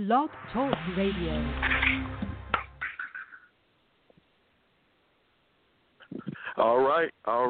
Blog Talk Radio. All right.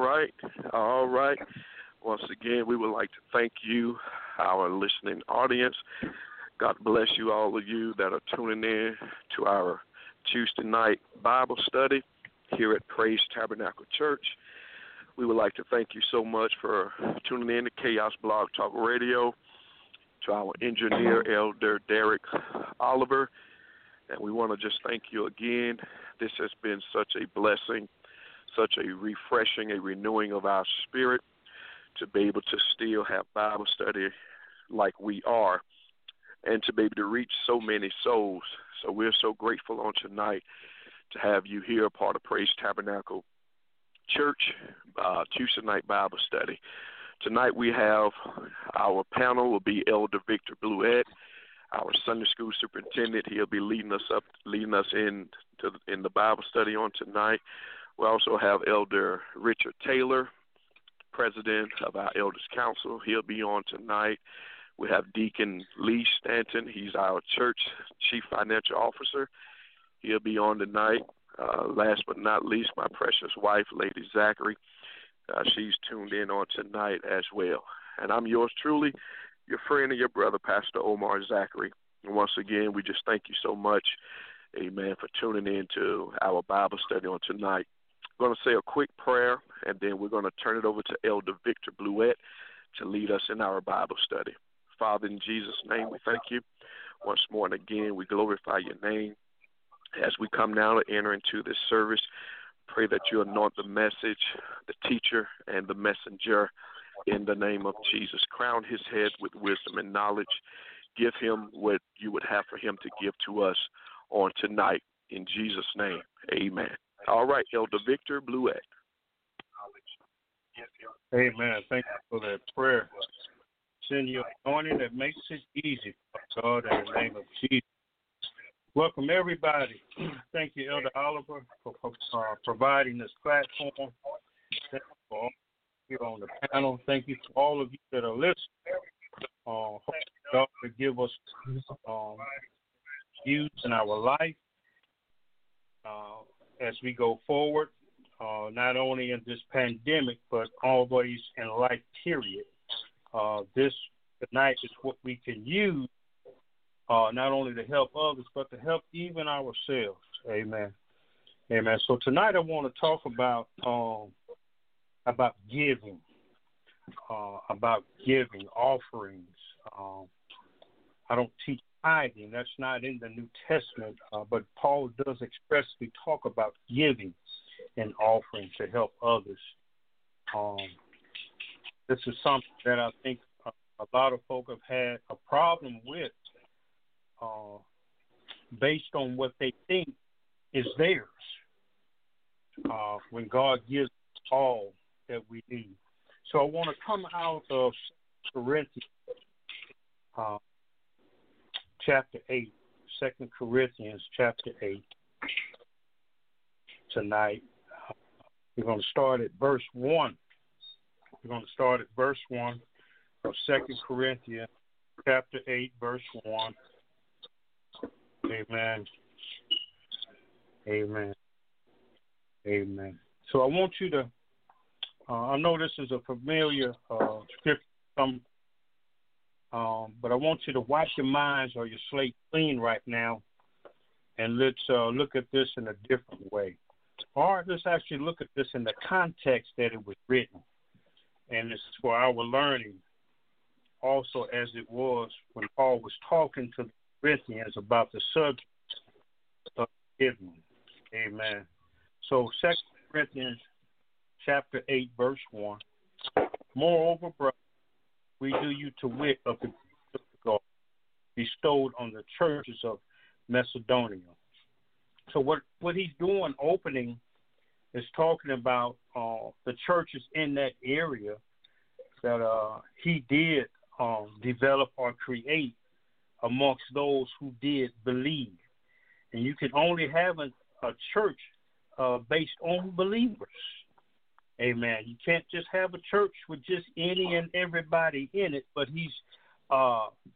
Once again, we would like to thank you, our listening audience. God bless you, all of you that are tuning in to our Tuesday night Bible study here at Praise Tabernacle Church. We would like to thank you so much for tuning in to Chaos Blog Talk Radio, to our engineer, Elder Derek Oliver. And we want to just thank you again. This has been such a blessing, such a refreshing, a renewing of our spirit to be able to still have Bible study like we are and to be able to reach so many souls. So we're so grateful on tonight to have you here, part of Praise Tabernacle Church, Tuesday night Bible study. Tonight we have our panel will be Elder Victor Bluett, our Sunday school superintendent. He'll be leading us in the Bible study on tonight. We also have Elder Richard Taylor, president of our Elders Council. He'll be on tonight. We have Deacon Lee Stanton. He's our church chief financial officer. He'll be on tonight. Last but not least, my precious wife, Lady Zachary. She's tuned in on tonight as well. And I'm yours truly, your friend and your brother, Pastor Omar Zachary. And once again, we just thank you so much, amen, for tuning in to our Bible study on tonight. I'm going to say a quick prayer, and then we're going to turn it over to Elder Victor Bluett to lead us in our Bible study. Father, in Jesus' name, we thank you. Once more and again, we glorify your name. As we come now to enter into this service, pray that you anoint the message, the teacher, and the messenger in the name of Jesus. Crown his head with wisdom and knowledge. Give him what you would have for him to give to us on tonight. In Jesus' name, amen. All right, Elder Victor Bluett. Amen. Thank you for that prayer. Send your anointing that makes it easy, God, in the name of Jesus. Welcome, everybody. Thank you, Elder Oliver, for providing this platform. Thank you for all here on the panel. Thank you for all of you that are listening. Hope God will give us views in our life as we go forward, not only in this pandemic, but always in life, period. This tonight is what we can use not only to help others, but to help even ourselves. Amen. Amen. So tonight I want to talk about giving, offerings. I don't teach tithing. That's not in the New Testament, but Paul does expressly talk about giving and offering to help others. This is something that I think a lot of folk have had a problem with, based on what they think is theirs, when God gives all that we need. So I want to come out of Corinthians chapter 8, 2 Corinthians chapter 8 tonight. We're going to start at verse 1. We're going to start at verse 1 of 2 Corinthians chapter 8, verse 1. Amen. Amen. Amen. So I want you to, I know this is a familiar scripture, but I want you to wipe your minds or your slate clean right now, and let's look at this in a different way. Or let's actually look at this in the context that it was written. And it's for our learning also, as it was when Paul was talking to the Corinthians about the subject of giving. Amen. So 2 Corinthians chapter 8, verse 1. Moreover, brother, we do you to wit of the grace of God bestowed on the churches of Macedonia. So what he's doing, opening, is talking about the churches in that area that he did develop or create amongst those who did believe. And you can only have a church based on believers. Amen. You can't just have a church with just any and everybody in it, but he's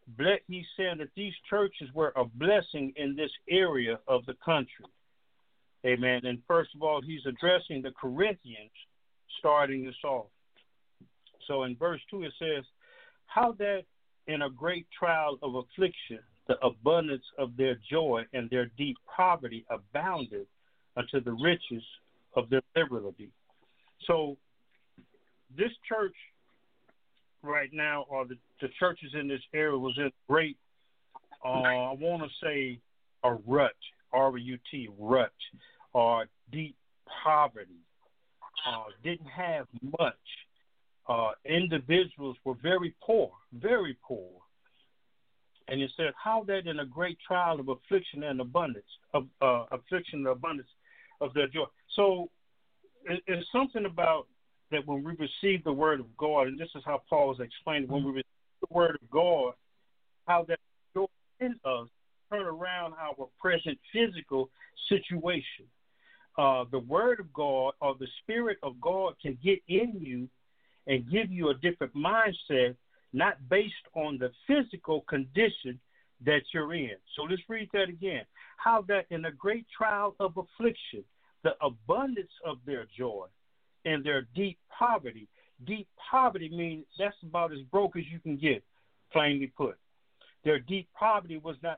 He's saying that these churches were a blessing in this area of the country. Amen. And first of all, he's addressing the Corinthians, starting this off. So in verse 2, it says, how that in a great trial of affliction, the abundance of their joy and their deep poverty abounded unto the riches of their liberty. So this church right now, or the churches in this area, was in great, I want to say, a rut, R-U-T, rut, or deep poverty. Didn't have much. Individuals were very poor, very poor. And it said, how that in a great trial of affliction and abundance, of abundance of their joy. So it's something about that when we receive the word of God, and this is how Paul is explaining, when we receive the word of God, how that joy in us turn around our present physical situation. The word of God or the Spirit of God can get in you and give you a different mindset, not based on the physical condition that you're in. So let's read that again. How that in a great trial of affliction, the abundance of their joy and their deep poverty means that's about as broke as you can get, plainly put. Their deep poverty was not,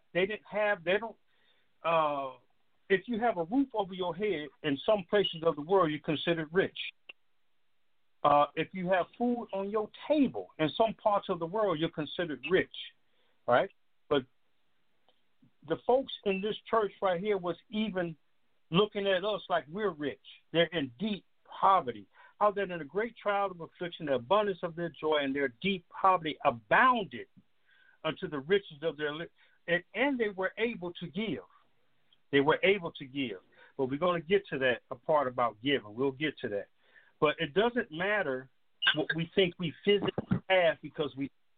if you have a roof over your head in some places of the world, you're considered rich. If you have food on your table in some parts of the world, you're considered rich, right? But the folks in this church right here was even looking at us like we're rich. They're in deep poverty. How that in a great trial of affliction, the abundance of their joy and their deep poverty abounded unto the riches of their and they were able to give. They were able to give. But we're going to get to that, a part about giving. We'll get to that. But it doesn't matter what we think we physically have, because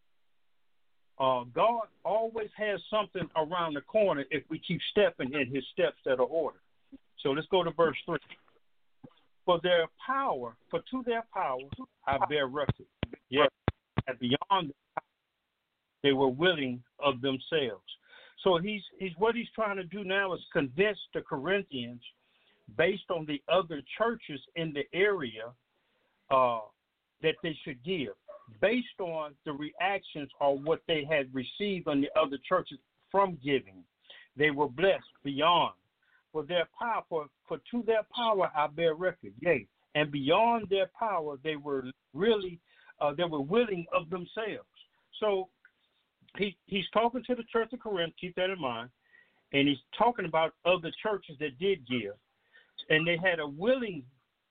God always has something around the corner if we keep stepping in his steps that are ordered. So let's go to verse 3. For to their power I bear record. Yes, and beyond they were willing of themselves. So he's what he's trying to do now is convince the Corinthians, based on the other churches in the area, that they should give, based on the reactions or what they had received on the other churches from giving. They were blessed beyond. For their power, for to their power I bear record. Yea, and beyond their power they were really they were willing of themselves. So he's talking to the church of Corinth, keep that in mind, and he's talking about other churches that did give, and they had a willingness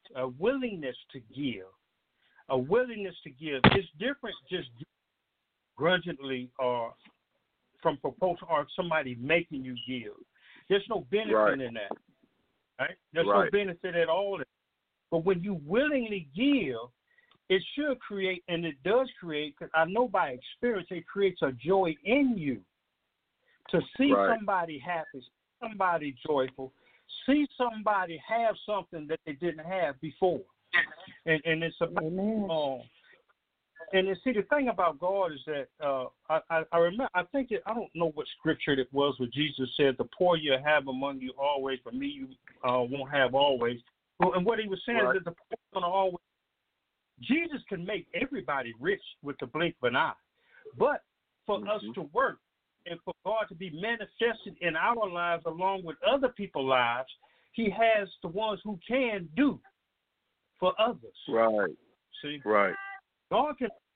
to give. A willingness to give. It's different just grudgingly or from proposal or somebody making you give. There's no benefit in that. Right? There's no benefit at all. But when you willingly give, it should create, and it does create, because I know by experience, it creates a joy in you to see somebody happy, somebody joyful, see somebody have something that they didn't have before. And it's about, and see, the thing about God is that I remember, I don't know what scripture it was where Jesus said, the poor you have among you always, but me you won't have always. And what he was saying is that the poor are going to always, Jesus can make everybody rich with the blink of an eye. But for us to work and for God to be manifested in our lives along with other people's lives, he has the ones who can do for others. Right. See? Right. God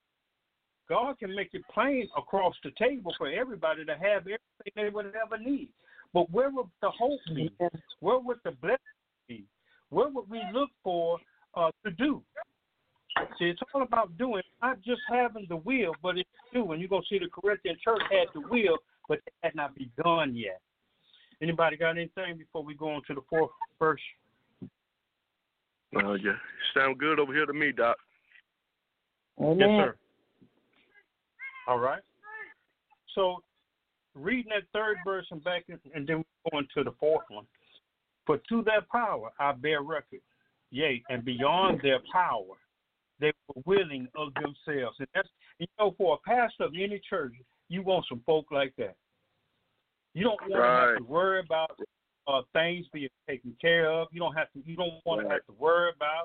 can make it plain across the table for everybody to have everything they would ever need. But where would the hope be? Where would the blessing be? Where would we look for to do? See, it's all about doing, not just having the will, but it's doing. You're going to see the Corinthian church had the will, but it had not begun yet. Anybody got anything before we go on to the fourth verse? Yeah. Sound good over here to me, Doc. Amen. Yes, sir. All right. So, reading that third verse and back, and then we're going to the fourth one. For to their power I bear record, yea, and beyond their power they were willing of themselves. And that's, for a pastor of any church, You want some folk like that. You don't want to have to worry about things being taken care of. You don't want to have to worry about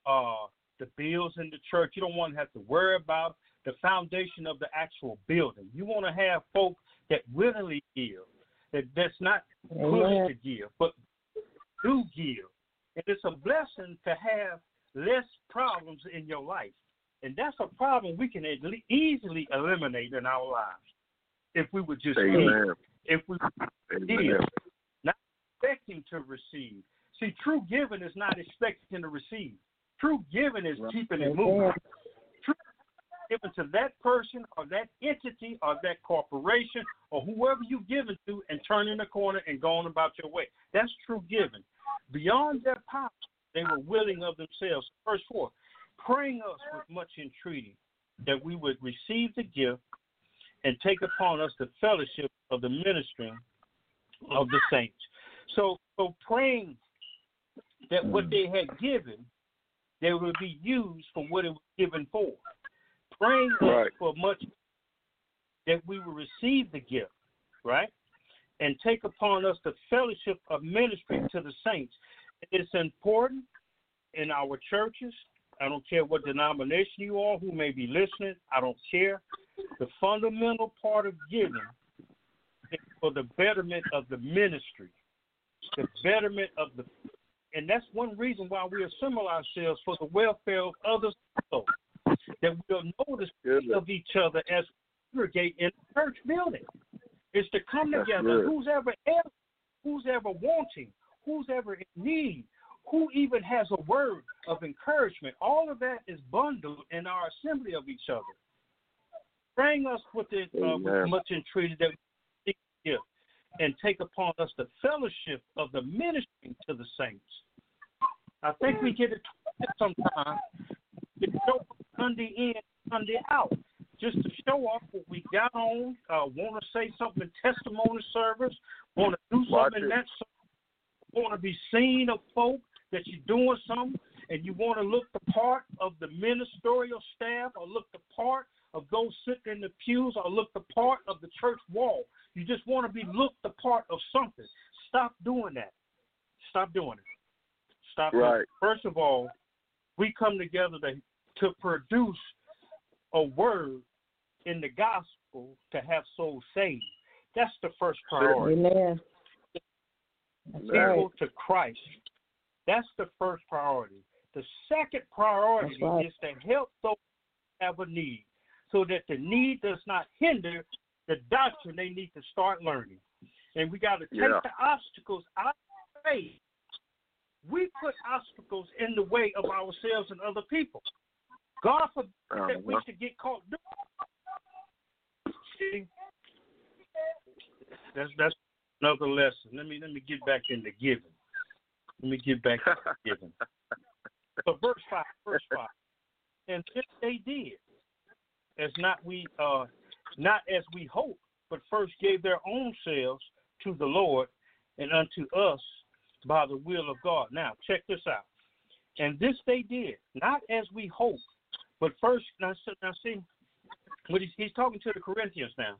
the bills in the church. You don't want to have to worry about the foundation of the actual building. You want to have folk that willingly give, that's not pushed to give, but do give. And it's a blessing to have less problems in your life. And that's a problem we can easily eliminate in our lives if we would just give. If we give, not expecting to receive. See, true giving is not expecting to receive. True giving is keeping it moving. True giving to that person or that entity or that corporation or whoever you give it to and turning the corner and going about your way. That's true giving. Beyond their power, they were willing of themselves. Verse 4, praying us with much entreaty that we would receive the gift and take upon us the fellowship of the ministering of the saints. So praying that what they had given, they would be used for what it was given for. Praying for much that we will receive the gift, right? And take upon us the fellowship of ministering to the saints. It's important in our churches. I don't care what denomination you are, who may be listening. I don't care. The fundamental part of giving is for the betterment of the ministry, the betterment of the, and that's one reason why we assemble ourselves for the welfare of others, also, that we'll notice of each other as we congregate in the church building. It's to come together. Who's ever wanting, who's ever in need, who even has a word of encouragement. All of that is bundled in our assembly of each other. Praying us with much entreaty that we give and take upon us the fellowship of the ministering to the saints. I think we get it sometimes to show up Sunday in, Sunday out, just to show up what we got on, want to say something in testimony service, want to do something in that service, want to be seen of folk that you're doing something, and you want to look the part of the ministerial staff or look the part of those sitting in the pews or look the part of the church wall. You just want to be looked the part of something. Stop doing that. Stop doing it. Stop it. First of all, we come together to produce a word in the gospel to have souls saved. That's the first priority. Amen. People to Christ. That's the first priority. The second priority is to help those who have a need, so that the need does not hinder the doctrine they need to start learning. And we got to take the obstacles out of the way. We put obstacles in the way of ourselves and other people. God forbid that we should get caught doing. See, that's another lesson. Let me get back into giving. So verse 5. And if they did, not as we hoped, but first gave their own selves to the Lord and unto us by the will of God. Now, check this out. And this they did, not as we hoped, but first, now see, what he's talking to the Corinthians now.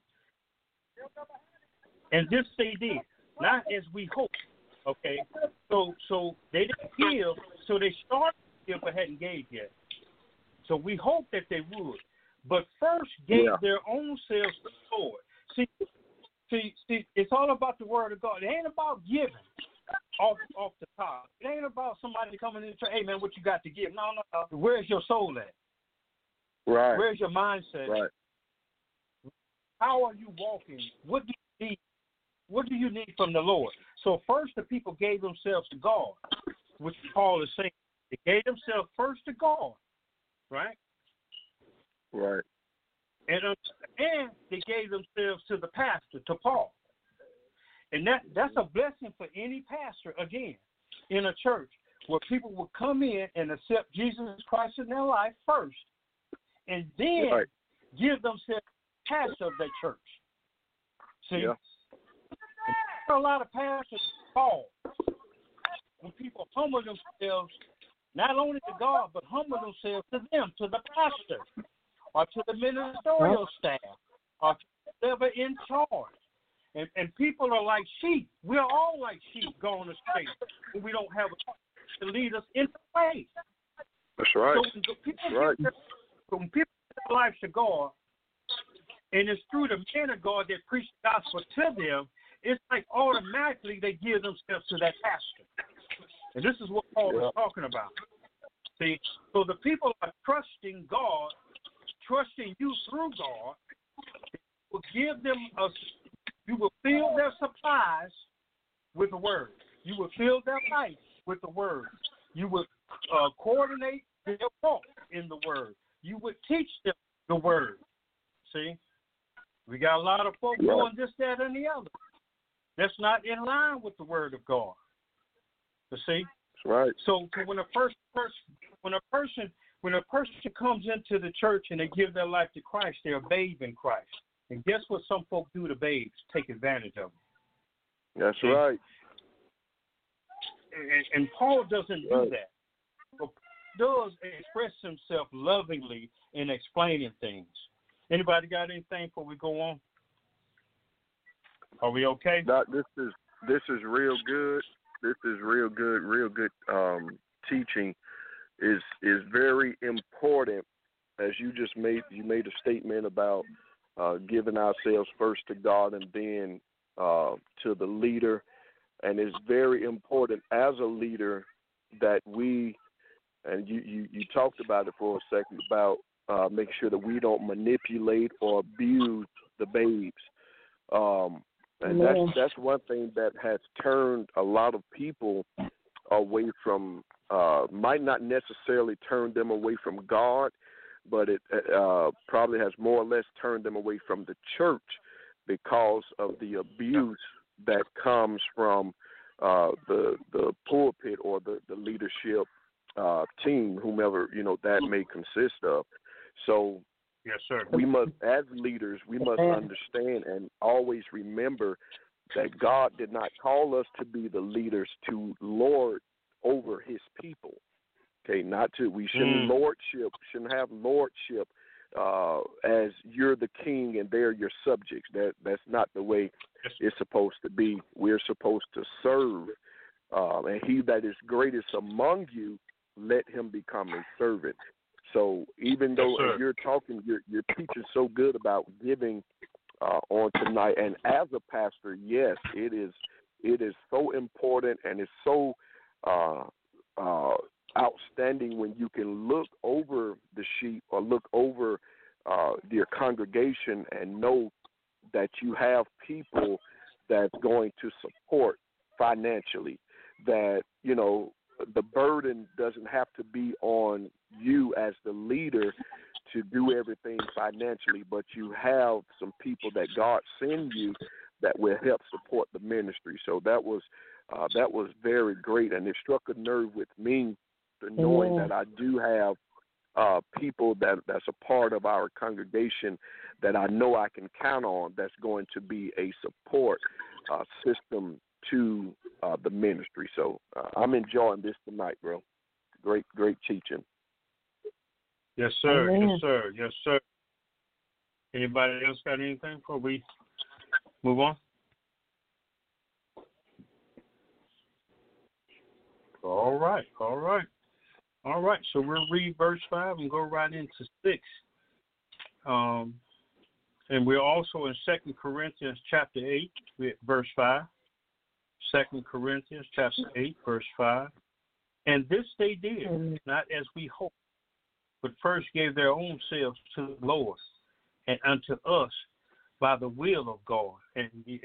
And this they did, not as we hoped. Okay, so they didn't give, so they started to give but hadn't gave yet. So we hope that they would, but first gave their own selves to the Lord. See, it's all about the word of God. It ain't about giving off the top. It ain't about somebody coming in and saying, hey, man, what you got to give? No. Where's your soul at? Right. Where's your mindset? Right. How are you walking? What do you need? What do you need from the Lord? So first the people gave themselves to God, which Paul is saying. They gave themselves first to God, right? Right. And they gave themselves to the pastor, to Paul. And that's a blessing for any pastor, again, in a church where people will come in and accept Jesus Christ in their life first, and then give themselves pastor of their church. See? Yeah. A lot of pastors fall when people humble themselves, not only to God, but humble themselves to them, to the pastor, or to the ministerial staff, or to never in charge. And people are like sheep. We're all like sheep going astray when we don't have a to lead us into way. That's right. So when people give their lives to God, and it's through the man of God that preach the gospel to them, it's like automatically they give themselves to that pastor. And this is what Paul is talking about. See, so the people are trusting God, trusting you through God. Will give them you will fill their supplies with the word. You will fill their life with the word. You will coordinate their walk in the word. You would teach them the word. See, we got a lot of folks doing this, that, and the other. That's not in line with the word of God. You see, that's right. So when a person comes into the church and they give their life to Christ, they're a babe in Christ. And guess what some folk do to babes? Take advantage of them. That's right. And Paul doesn't do that. But Paul does express himself lovingly in explaining things. Anybody got anything before we go on? Are we okay? Doc, this is real good. This is real good teaching. Is very important, as you just made a statement about giving ourselves first to God and then to the leader. And it's very important as a leader that we, and you talked about it for a second, about making sure that we don't manipulate or abuse the babes. And that's one thing that has turned a lot of people away from, might not necessarily turn them away from God, but it probably has more or less turned them away from the church because of the abuse that comes from the pulpit or the leadership team, whomever that may consist of. So, yes, sir. We must, as leaders, understand and always remember that God did not call us to be the leaders to lord over His people. Okay, we shouldn't shouldn't have lordship as you're the king and they're your subjects. That's not the way it's supposed to be. We're supposed to serve, and he that is greatest among you, let him become a servant. So even though you're talking, you're teaching so good about giving on tonight, and as a pastor, yes, it is so important, and it's so outstanding when you can look over the sheep or look over your congregation and know that you have people that's going to support financially, that the burden doesn't have to be on you as the leader to do everything financially, but you have some people that God send you that will help support the ministry. So that was very great, and it struck a nerve with me, knowing that I do have people that's a part of our congregation that I know I can count on, that's going to be a support system to the ministry. So I'm enjoying this tonight, bro. Great teaching. Yes, sir. Amen. Yes, sir. Yes, sir. Anybody else got anything before we move on? All right. So we'll read verse 5 and go right into 6. And we're also in 2 Corinthians chapter 8, verse 5. 2 Corinthians chapter 8, verse 5. And this they did, not as we hoped, but first gave their own selves to the Lord and unto us by the will of God. And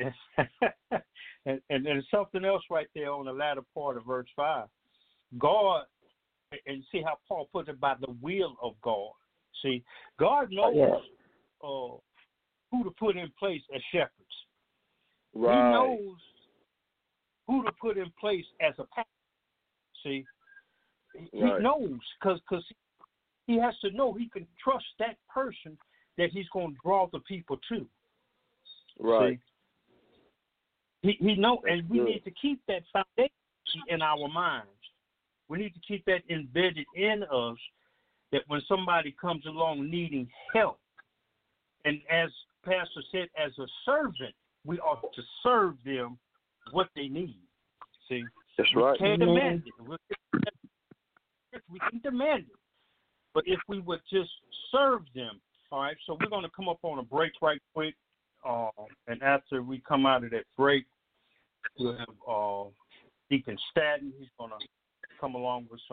there's something else right there on the latter part of verse 5. God, and see how Paul puts it, by the will of God. See, God knows who to put in place as shepherds. Right. He knows who to put in place as a pastor. See, he knows because he has to know he can trust that person that he's going to draw the people to. Right. See? He knows, and we need to keep that foundation in our minds. We need to keep that embedded in us, that when somebody comes along needing help, and as pastor said, as a servant, we ought to serve them what they need. See? That's right. We can't demand it. We can demand it. But if we would just serve them, all right, so we're going to come up on a break right quick. And after we come out of that break, we'll have Deacon Staton. He's going to come along with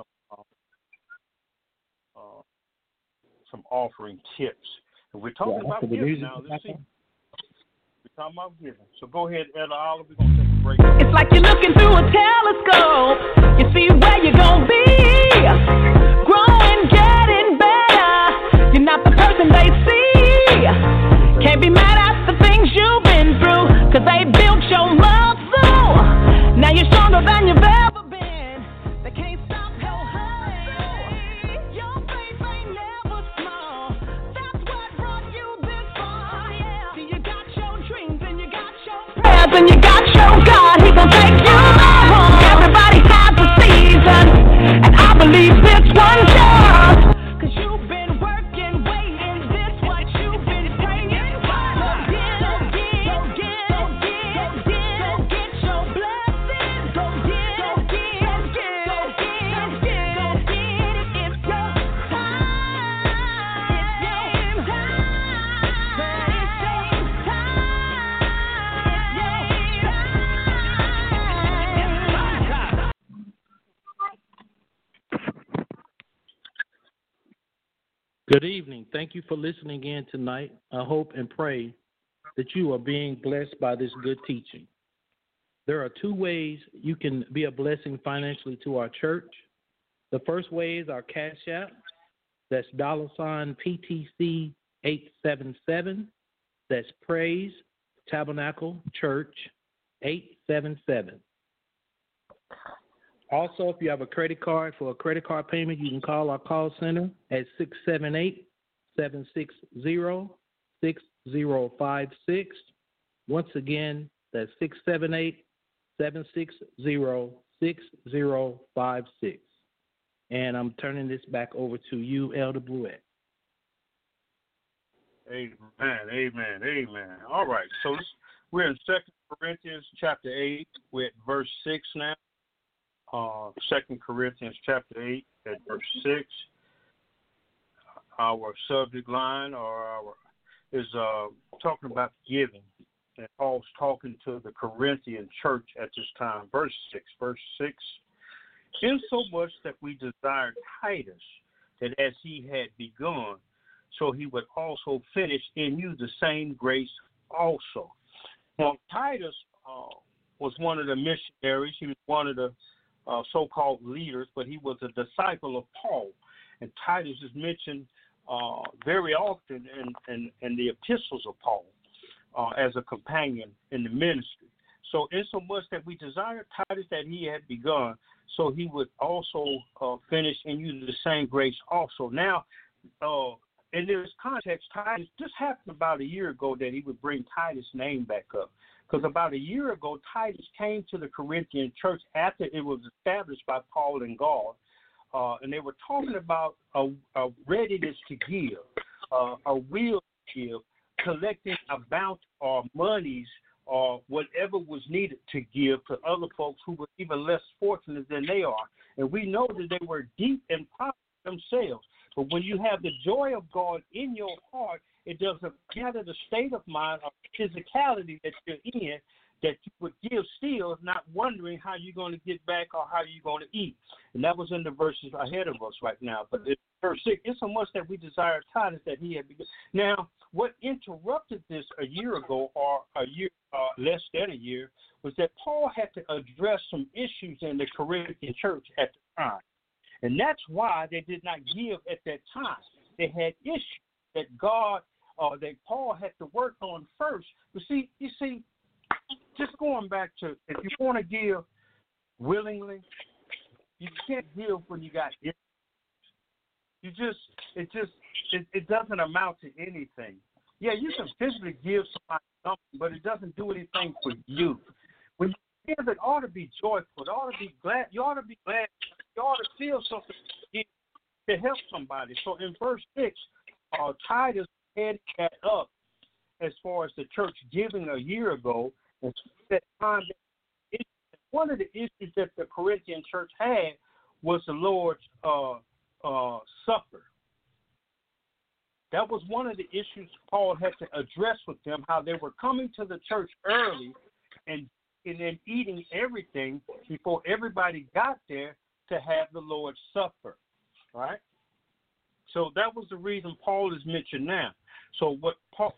some offering tips. And we're talking about giving now. Let's see. We're talking about giving. So go ahead, Ella Olive. We're going to take a break. It's like you're looking through a telescope. You see where you're going to be. Growing, getting better. You're not the person they see. Can't be mad at the things you've been through, 'cause they built your muscle. Now you're stronger than you've ever been. They can't stop your hustle. Your faith ain't never small. That's what brought you this far. Yeah. See, you got your dreams and you got your prayers and you got your God. He gon' take you home. Everybody has a season, and I believe this one does. 'Cause you've been working, waiting. This what you've been praying for. So get your blessings. Go get it. It's your time. It's your time. Good evening. Thank you for listening in tonight. I hope and pray that you are being blessed by this good teaching. There are two ways you can be a blessing financially to our church. The first way is our Cash App. That's $PTC 877. That's Praise Tabernacle Church 877. Also, if you have a credit card, for a credit card payment, you can call our call center at 678-760-6056. Once again, that's 678-760-6056. And I'm turning this back over to you, Elder Blewett. Amen. All right, so we're in 2 Corinthians chapter 8. We're at verse 6 now. 2 Corinthians chapter 8 at verse 6. Our subject line is talking about giving. And Paul's talking to the Corinthian church at this time. Verse 6. Insomuch that we desired Titus, that as he had begun, so he would also finish in you the same grace also. Now, Titus was one of the missionaries. He was one of the so-called leaders, but he was a disciple of Paul. And Titus is mentioned very often in the epistles of Paul as a companion in the ministry. So insomuch that we desire Titus that he had begun, so he would also finish in you the same grace also. Now, in this context, Titus, this happened about a year ago that he would bring Titus' name back up. Because about a year ago, Titus came to the Corinthian church after it was established by Paul and God, and they were talking about a readiness to give, a will to give, collecting a bounty or monies or whatever was needed to give to other folks who were even less fortunate than they are. And we know that they were deep in poverty themselves. But when you have the joy of God in your heart, it doesn't matter the state of mind or physicality that you're in, that you would give still, not wondering how you're going to get back or how you're going to eat. And that was in the verses ahead of us right now. But in verse 6, it's so much that we desire Titus that he had begun. Now, what interrupted this a year ago, or a year, less than a year, was that Paul had to address some issues in the Corinthian church at the time. And that's why they did not give at that time. They had issues that that Paul had to work on first. But you see, just going back to, if you want to give willingly, you can't give when you got it. It doesn't amount to anything. Yeah, you can physically give somebody something, but it doesn't do anything for you. When you give, it ought to be joyful. It ought to be glad. You ought to be glad. You ought to feel something to help somebody. So in verse 6, Titus headed that up as far as the church giving a year ago, and that time, one of the issues that the Corinthian church had was the Lord's Supper. That was one of the issues Paul had to address with them, how they were coming to the church early and then eating everything before everybody got there to have the Lord's Supper, right? So that was the reason Paul is mentioned now. So what Paul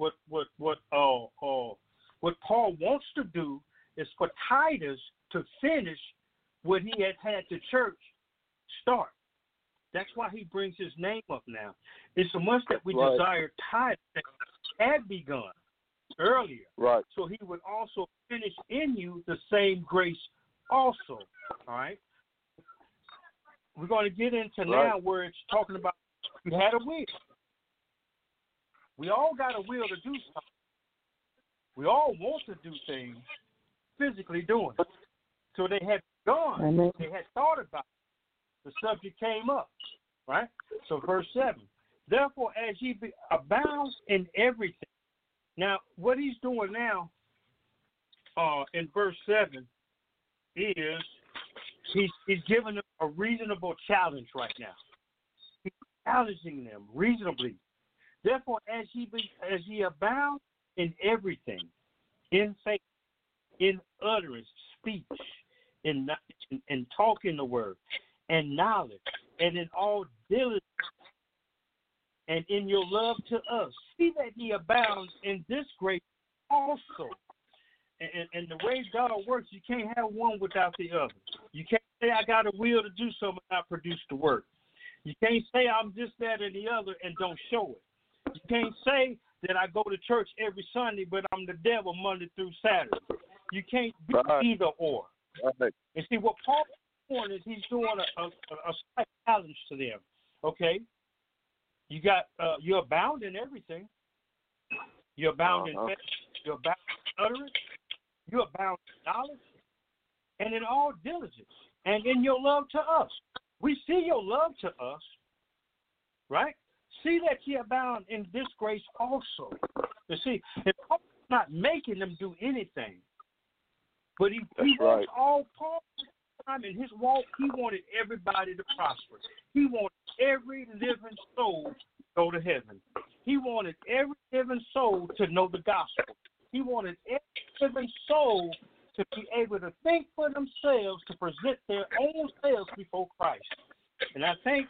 wants to do is for Titus to finish what he had the church start. That's why he brings his name up now. It's so much that we desire Titus that had begun earlier. Right. So he would also finish in you the same grace also. All right? We're going to get into now where it's talking about we had a will. We all got a will to do something. We all want to do things physically doing it. So they had gone. They had thought about it. The subject came up, right? So verse 7. Therefore, as ye abound in everything. Now, what he's doing now in verse 7 is he's giving them a reasonable challenge right now. He's challenging them reasonably. Therefore, as ye abound in everything, in faith, in utterance, speech, in talking the word, and knowledge, and in all diligence, and in your love to us, see that ye abound in this grace also. And the way God works, you can't have one without the other. You can't say I got a will to do something and not produce the work. You can't say I'm this, that, or the other and don't show it. You can't say that I go to church every Sunday, but I'm the devil Monday through Saturday. You can't be either or. Right. And see, what Paul is doing is he's doing a slight challenge to them. Okay? You got you abound in everything. You abound in faith. You abound in utterance. You abound in knowledge. And in all diligence. And in your love to us. We see your love to us. Right? See that ye abound in this grace also. You see, if Paul's not making them do anything, but he wants all Paul time in his walk, he wanted everybody to prosper. He wanted every living soul to go to heaven. He wanted every living soul to know the gospel. He wanted every living soul to be able to think for themselves, to present their own selves before Christ. And I think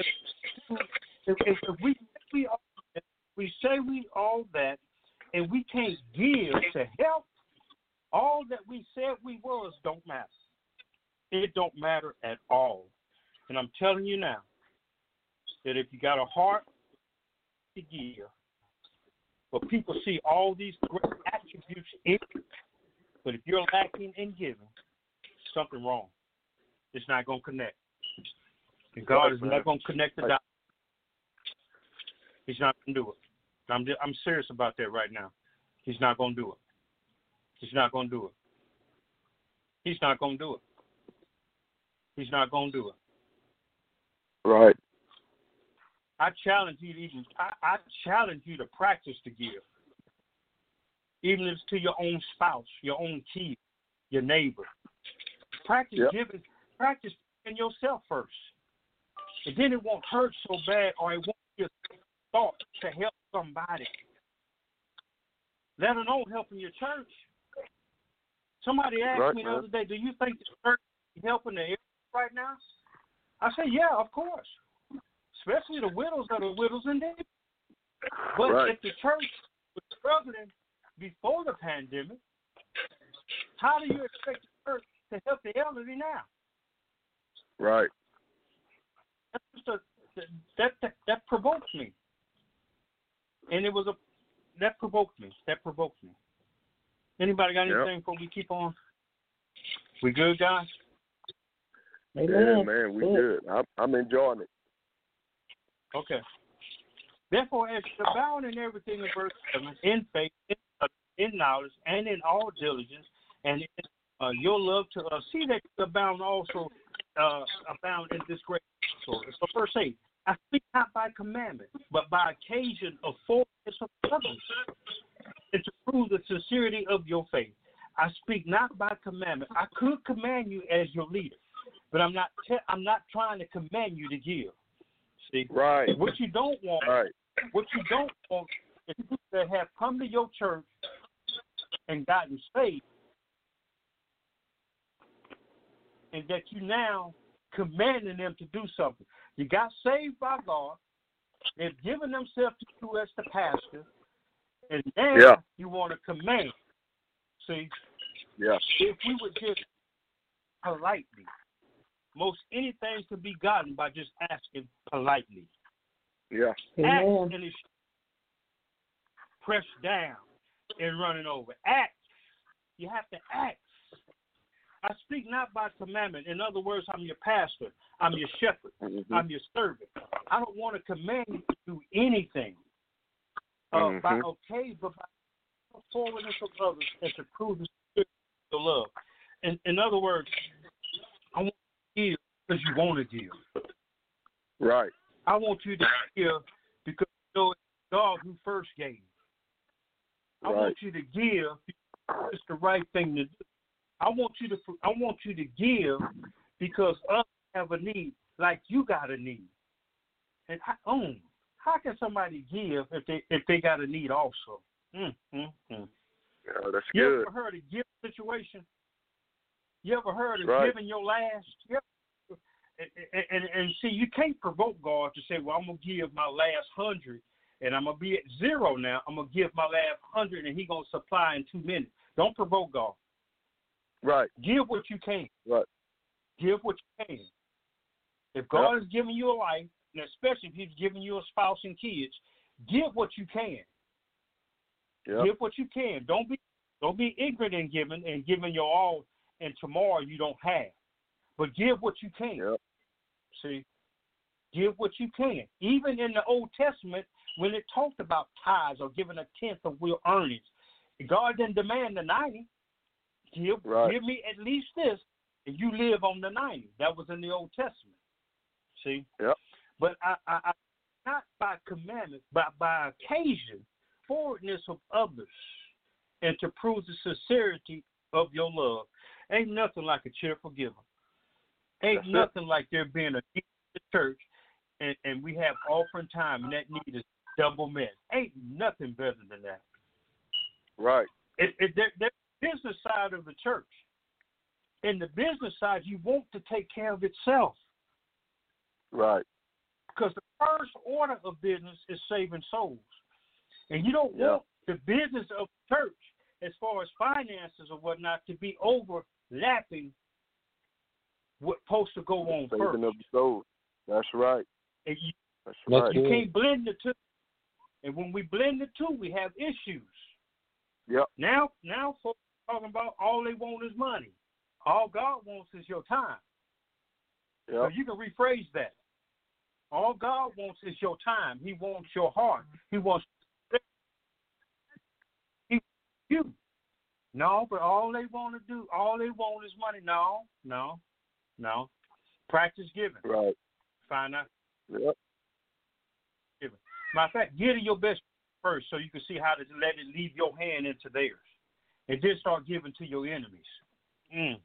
if we say we all that, and we can't give to help, all that we said we was don't matter. It don't matter at all. And I'm telling you now that if you got a heart to give, but people see all these great attributes in you, but if you're lacking in giving, something wrong. It's not going to connect. And God is not going to connect the dots. He's not going to do it. I'm serious about that right now. He's not going to do it. He's not going to do it. He's not going to do it. He's not going to do it. Right. I challenge you to I challenge you to practice to give. Even if it's to your own spouse, your own kid, your neighbor. Practice giving. Practice in yourself first. And then it won't hurt so bad, or it won't be a thought to help somebody. Let alone helping your church. Somebody asked me the other day, do you think the church is helping the area right now? I said, yeah, of course. Especially the widows are the widows indeed. But if the church was struggling before the pandemic, how do you expect the church to help the elderly now? Right. That provoked me. And that provoked me. Anybody got anything before we keep on? We good, guys? Yeah, man, we good. I'm enjoying it. Okay. Therefore, as you abound in everything in verse 7, in faith, in knowledge, and in all diligence, and in your love to us, see that you abound also abound in this grace. So verse 8, I speak not by commandment, but by occasion of fullness of others, and to prove the sincerity of your faith. I speak not by commandment. I could command you as your leader, but I'm not trying to command you to give. See, Right. What you don't want, Right. what you don't want is people that have come to your church and gotten saved, and that you now commanding them to do something. You got saved by God. They've given themselves to you as the pastor, and now you want to command. See? Yeah. If we would just politely, most anything could be gotten by just asking politely. Yeah. Ask and it's pressed down and running over. Ask. You have to ask. I speak not by commandment. In other words, I'm your pastor. I'm your shepherd. Mm-hmm. I'm your servant. I don't want to command you to do anything. But by forwardness of others and to prove the spirit of love. In other words, I want you to give because you want to give. Right. I want you to give because you know it's God who first gave. I want you to give because it's the right thing to do. I want you to give because others have a need, like you got a need. And how can somebody give if they got a need also? Yeah, that's you good. Ever heard of give situation? You ever heard of Right. giving your last? And see, you can't provoke God to say, well, I'm gonna give my last 100, and I'm gonna be at 0 now. I'm gonna give my last 100, and He's gonna supply in 2 minutes. Don't provoke God. Right. Give what you can. Right. Give what you can. If God is giving you a life, and especially if He's giving you a spouse and kids, give what you can. Yep. Give what you can. Don't be ignorant in giving and giving your all, and tomorrow you don't have. But give what you can. Yep. See, give what you can. Even in the Old Testament, when it talked about tithes or giving 1/10 of your earnings, God didn't demand the 90. Give me at least this, and you live on the 90. That was in the Old Testament. See? Yep. But I not by commandment, but by occasion, forwardness of others, and to prove the sincerity of your love. Ain't nothing like a cheerful giver. Ain't nothing like there being a need in the church, and we have offering time, and that need is double met. Ain't nothing better than that. Right. There's the business side of the church. In the business side, you want to take care of itself. Right. Because the first order of business is saving souls. And you don't want the business of the church, as far as finances or whatnot, to be overlapping what's supposed to go on Saving first. of the soul. That's right. And That's right. you can't blend the two. And when we blend the two, we have issues. Yep. Now folks are talking about all they want is money. All God wants is your time. Yep. So you can rephrase that. All God wants is your time. He wants your heart. He wants you. No, but all they want is money. No. Practice giving. Right. Find out. Yep. Giving. Matter of fact, give to your best first so you can see how to let it leave your hand into theirs. And then start giving to your enemies.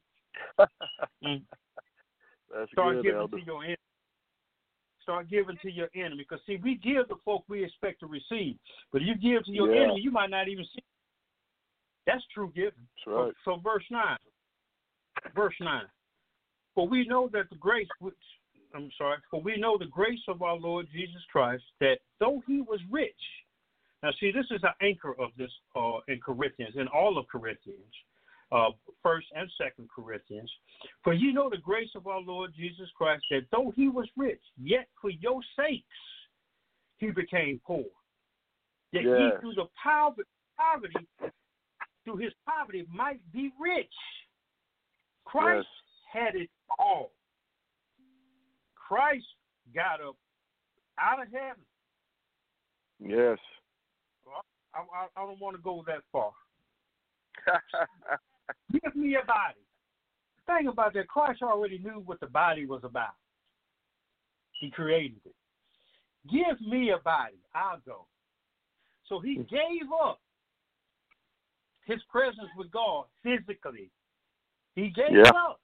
That's Start good, giving Elder. to your enemy. Start giving to your enemy. Because, see, we give to folk we expect to receive. But if you give to your enemy, you might not even see it. That's true giving. That's right. So verse 9. For we know the grace of our Lord Jesus Christ, that though He was rich. Now, see, this is an anchor of this in Corinthians, in all of Corinthians, 1st and 2nd Corinthians. For you know the grace of our Lord Jesus Christ, that though He was rich, yet for your sakes He became poor. That He through the poverty, through His poverty, might be rich. Christ had it all. Christ got up out of heaven. Yes. I don't want to go that far. Give me a body. The thing about that, Christ already knew what the body was about. He created it. Give me a body. I'll go. So he gave up his presence with God physically. He gave up.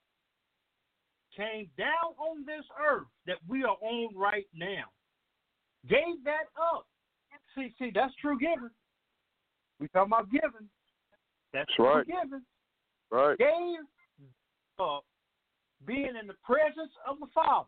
Came down on this earth that we are on right now. Gave that up. See, that's true giving. We talking about giving. That's true giving. Right. Gave up being in the presence of the Father.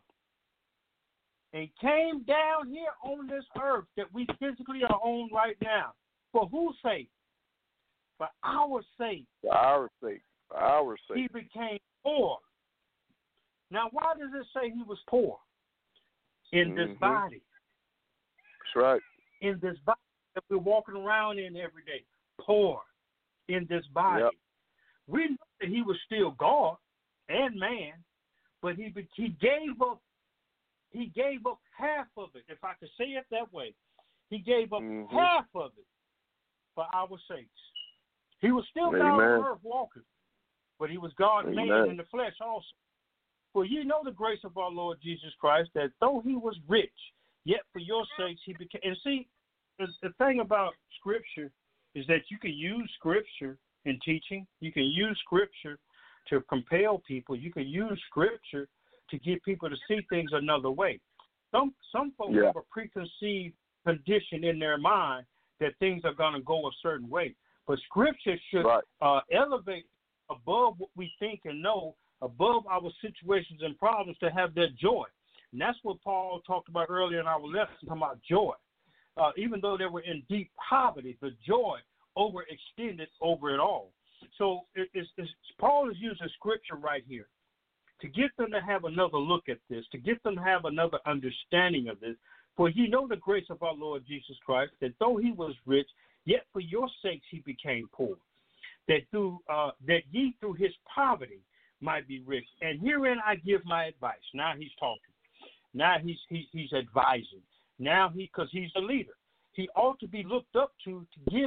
And came down here on this earth that we physically are on right now. For whose sake? For our sake. For our sake. For our sake. He became poor. Now, why does it say he was poor? In this body. That's right. In this body that we're walking around in every day. Poor. In this body. Yep. We know that he was still God and man, but he gave up. He gave up half of it, if I could say it that way. He gave up half of it for our sakes. He was still down on earth walking, but he was God man in the flesh also. For you know the grace of our Lord Jesus Christ, that though he was rich, yet for your sakes he became. And see, the thing about Scripture is that you can use Scripture in teaching. You can use Scripture to compel people. You can use Scripture to get people to see things another way. Some folks have a preconceived condition in their mind that things are going to go a certain way. But Scripture should elevate above what we think and know, above our situations and problems, to have that joy. And that's what Paul talked about earlier in our lesson, talking about joy. Even though they were in deep poverty, the joy overextended over it all. So Paul is using Scripture right here to get them to have another look at this, to get them to have another understanding of this. For ye know the grace of our Lord Jesus Christ, that though he was rich, yet for your sakes he became poor, that ye through his poverty might be rich. And herein I give my advice. Now he's talking. Now he's advising. Now because he's a leader, he ought to be looked up to give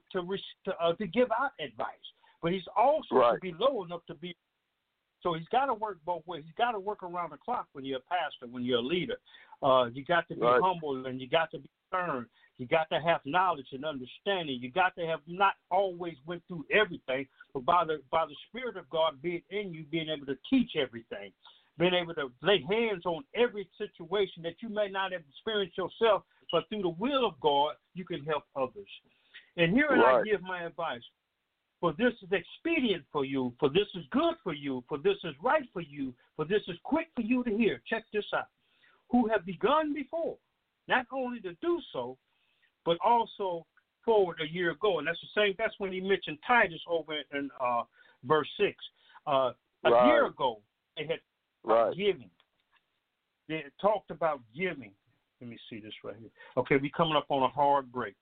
out advice. But he's also to be low enough to be. So he's got to work both ways. He's got to work around the clock when you're a pastor, when you're a leader. You got to be humble, and you got to be stern. You got to have knowledge and understanding. You got to have not always went through everything, but by the Spirit of God being in you, being able to teach everything, being able to lay hands on every situation that you may not have experienced yourself, but through the will of God, you can help others. And herein I give my advice. For this is expedient for you, for this is good for you, for this is right for you, for this is quick for you to hear. Check this out. Who have begun before, not only to do so, but also forward a year ago. And that's the same. That's when he mentioned Titus over in verse 6. A year ago, they had giving. They had talked about giving. Let me see this right here. Okay, we're coming up on a hard break.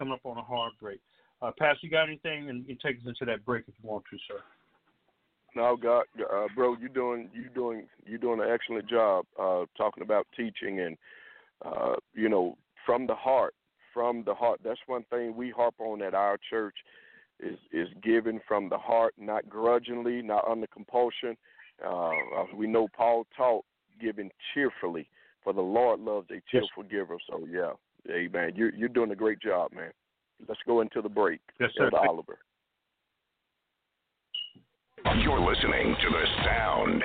Pastor, you got anything? And you take us into that break if you want to, sir. No, God, bro, you're doing an excellent job talking about teaching and from the heart. That's one thing we harp on at our church is giving from the heart, not grudgingly, not under compulsion. We know Paul taught giving cheerfully, for the Lord loves a cheerful giver. So amen. You're doing a great job, man. Let's go into the break. Yes, sir. Oliver. You're listening to The Sound.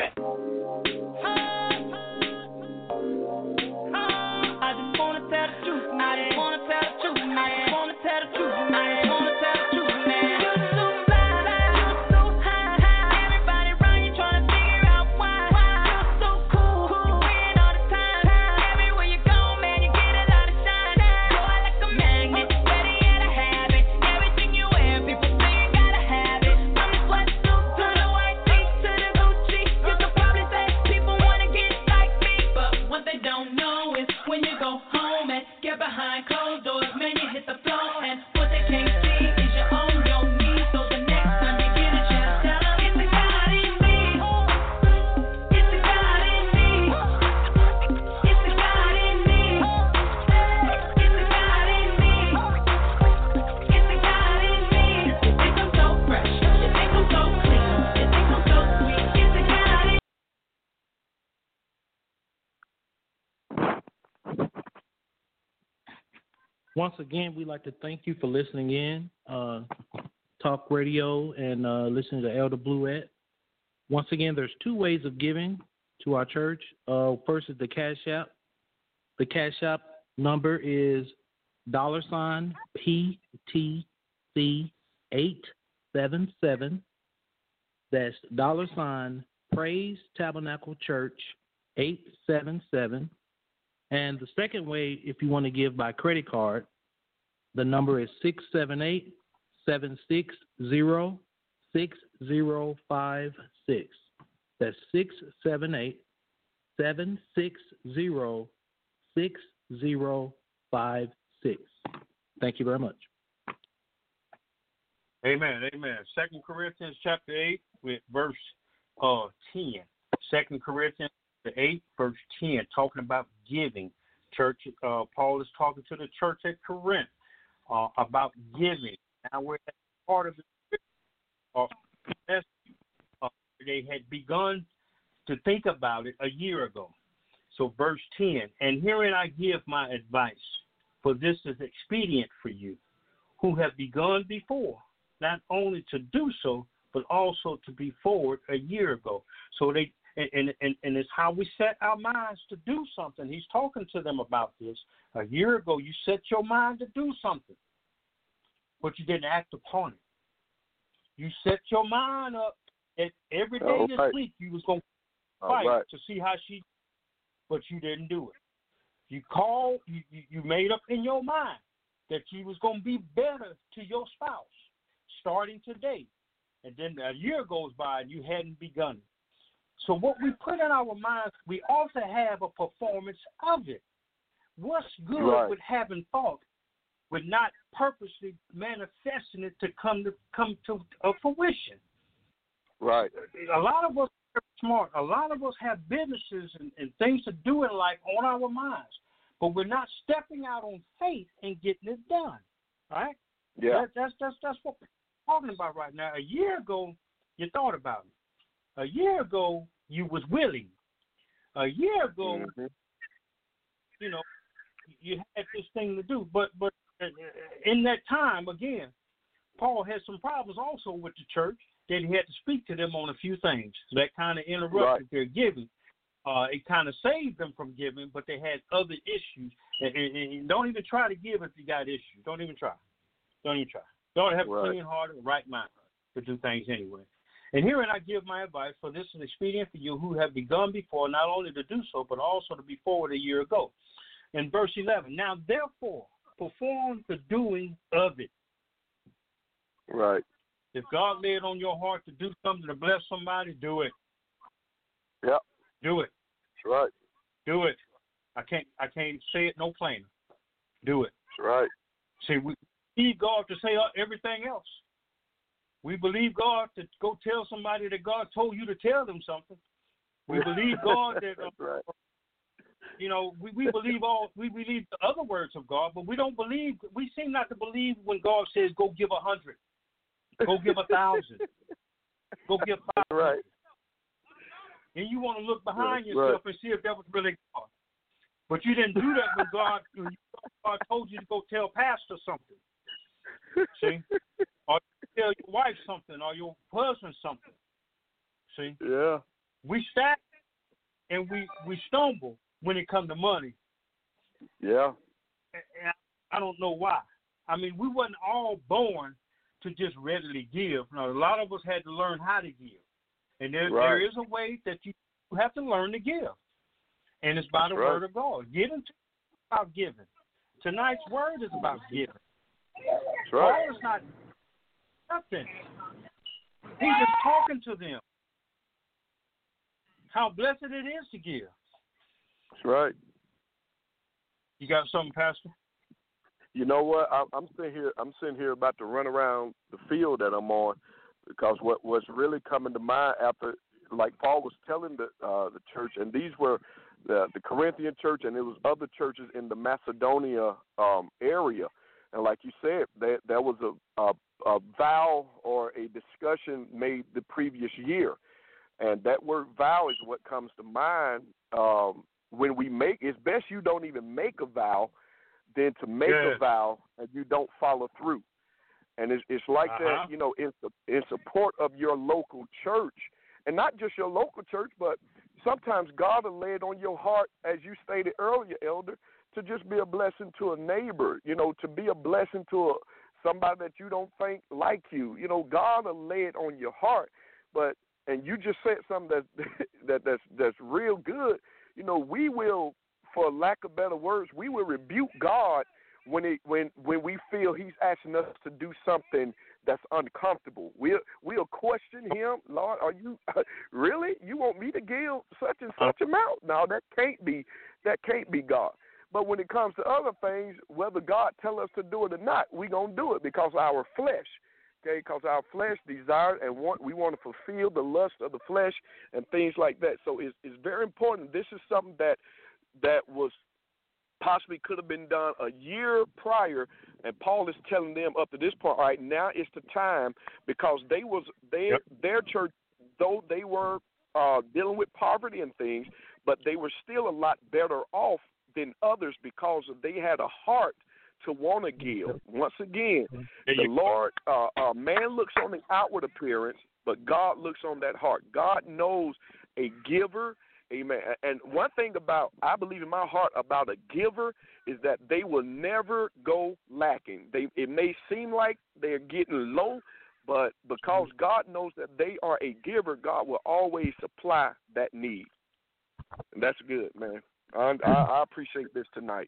I just want to tell the truth, man. I just want to tell the truth, man. I just want to tell the truth, man. I just want to tell the truth, man. You're so fly, you're so high. Everybody around you trying to figure out why. You're so cool, you win all the time. Everywhere you go, man, you get a lot of shine. Boy, like a magnet, ready and a habit. Everything you wear, people say you gotta have it. From the sweatsuit to the white tee to the Gucci, you're so Once again, we'd like to thank you for listening in, Talk Radio, and listening to Elder Bluette. Once again, there's two ways of giving to our church. First is the Cash App. The Cash App number is $PTC877. That's $Praise Tabernacle Church 877. And the second way, if you want to give by credit card, the number is 678-760-6056. That's 678-760-6056. Thank you very much. Amen. Amen. 2 Corinthians chapter 8 with verse 10. 2 Corinthians chapter 8, verse 10, talking about giving. Church. Paul is talking to the church at Corinth about giving. Now we're at part of the they had begun to think about it a year ago. So verse 10, and herein I give my advice, for this is expedient for you, who have begun before, not only to do so, but also to be forward a year ago. So they and it's how we set our minds to do something. He's talking to them about this. A year ago, you set your mind to do something, but you didn't act upon it. You set your mind up that every day this week you was going to fight to see how she, but you didn't do it. You called, you made up in your mind that you was going to be better to your spouse starting today. And then a year goes by and you hadn't begun it. So what we put in our minds, we ought to have a performance of it. What's good with having thought, with not purposely manifesting it to come to fruition? Right. A lot of us are smart. A lot of us have businesses and things to do in life on our minds, but we're not stepping out on faith and getting it done. All right? Yeah. That's what we're talking about right now. A year ago, you thought about it. A year ago, you was willing. A year ago, you know, you had this thing to do. But in that time, again, Paul had some problems also with the church that he had to speak to them on a few things. That kind of interrupted their giving. It kind of saved them from giving, but they had other issues. And don't even try to give if you got issues. Don't even try. Don't even try. Don't have a clean heart and right mind to do things anyway. And herein I give my advice, for this is expedient for you who have begun before, not only to do so, but also to be forward a year ago. In verse 11, now therefore perform the doing of it. Right. If God laid on your heart to do something to bless somebody, do it. Yep. Do it. That's right. Do it. I can't say it no plainer. Do it. That's right. See, we need God to say everything else. We believe God to go tell somebody that God told you to tell them something. We believe God that right. You know, we believe the other words of God, but we don't believe. We seem not to believe when God says, "Go give 100, go give 1,000, go give 500." Right. And you want to look behind yourself and see if that was really God. But you didn't do that when God told you to go tell pastor something. See? Or tell your wife something or your husband something. See? Yeah. We stack and we stumble when it comes to money. Yeah. And I don't know why. I mean, we wasn't all born to just readily give. Now, a lot of us had to learn how to give. And there is a way that you have to learn to give. And it's by the word of God. Giving is about giving. Tonight's word is about giving. That's right. Paul is not nothing. He's just talking to them. How blessed it is to give. That's right. You got something, Pastor? You know what? I'm sitting here about to run around the field that I'm on, because what's really coming to mind after, like Paul was telling the church, and these were the Corinthian church, and it was other churches in the Macedonia area. And like you said, there was a vow or a discussion made the previous year. And that word vow is what comes to mind when we make. It's best you don't even make a vow, than to make a vow and you don't follow through. And it's like that, you know, in support of your local church, and not just your local church, but sometimes God will lay it on your heart, as you stated earlier, Elder, to just be a blessing to a neighbor, you know, to be a blessing to somebody that you don't think like you. You know, God will lay it on your heart. And you just said something that's real good. You know, we will, for lack of better words, we will rebuke God when we feel He's asking us to do something that's uncomfortable. We'll question Him. Lord, are you really? You want me to give such and such amount? No, that can't be God. But when it comes to other things, whether God tell us to do it or not, we gonna do it because our flesh. Okay, because our flesh desires and we want to fulfill the lust of the flesh and things like that. So it's very important. This is something that was possibly could have been done a year prior, and Paul is telling them up to this point, all right, now is the time, because their church, though they were dealing with poverty and things, but they were still a lot better off than others because they had a heart to want to give. Once again, the Lord, man looks on the outward appearance, but God looks on that heart. God knows a giver. Amen. And one thing I believe in my heart about a giver is that they will never go lacking. It may seem like they're getting low, but because God knows that they are a giver, God will always supply that need. And that's good, man. I appreciate this tonight.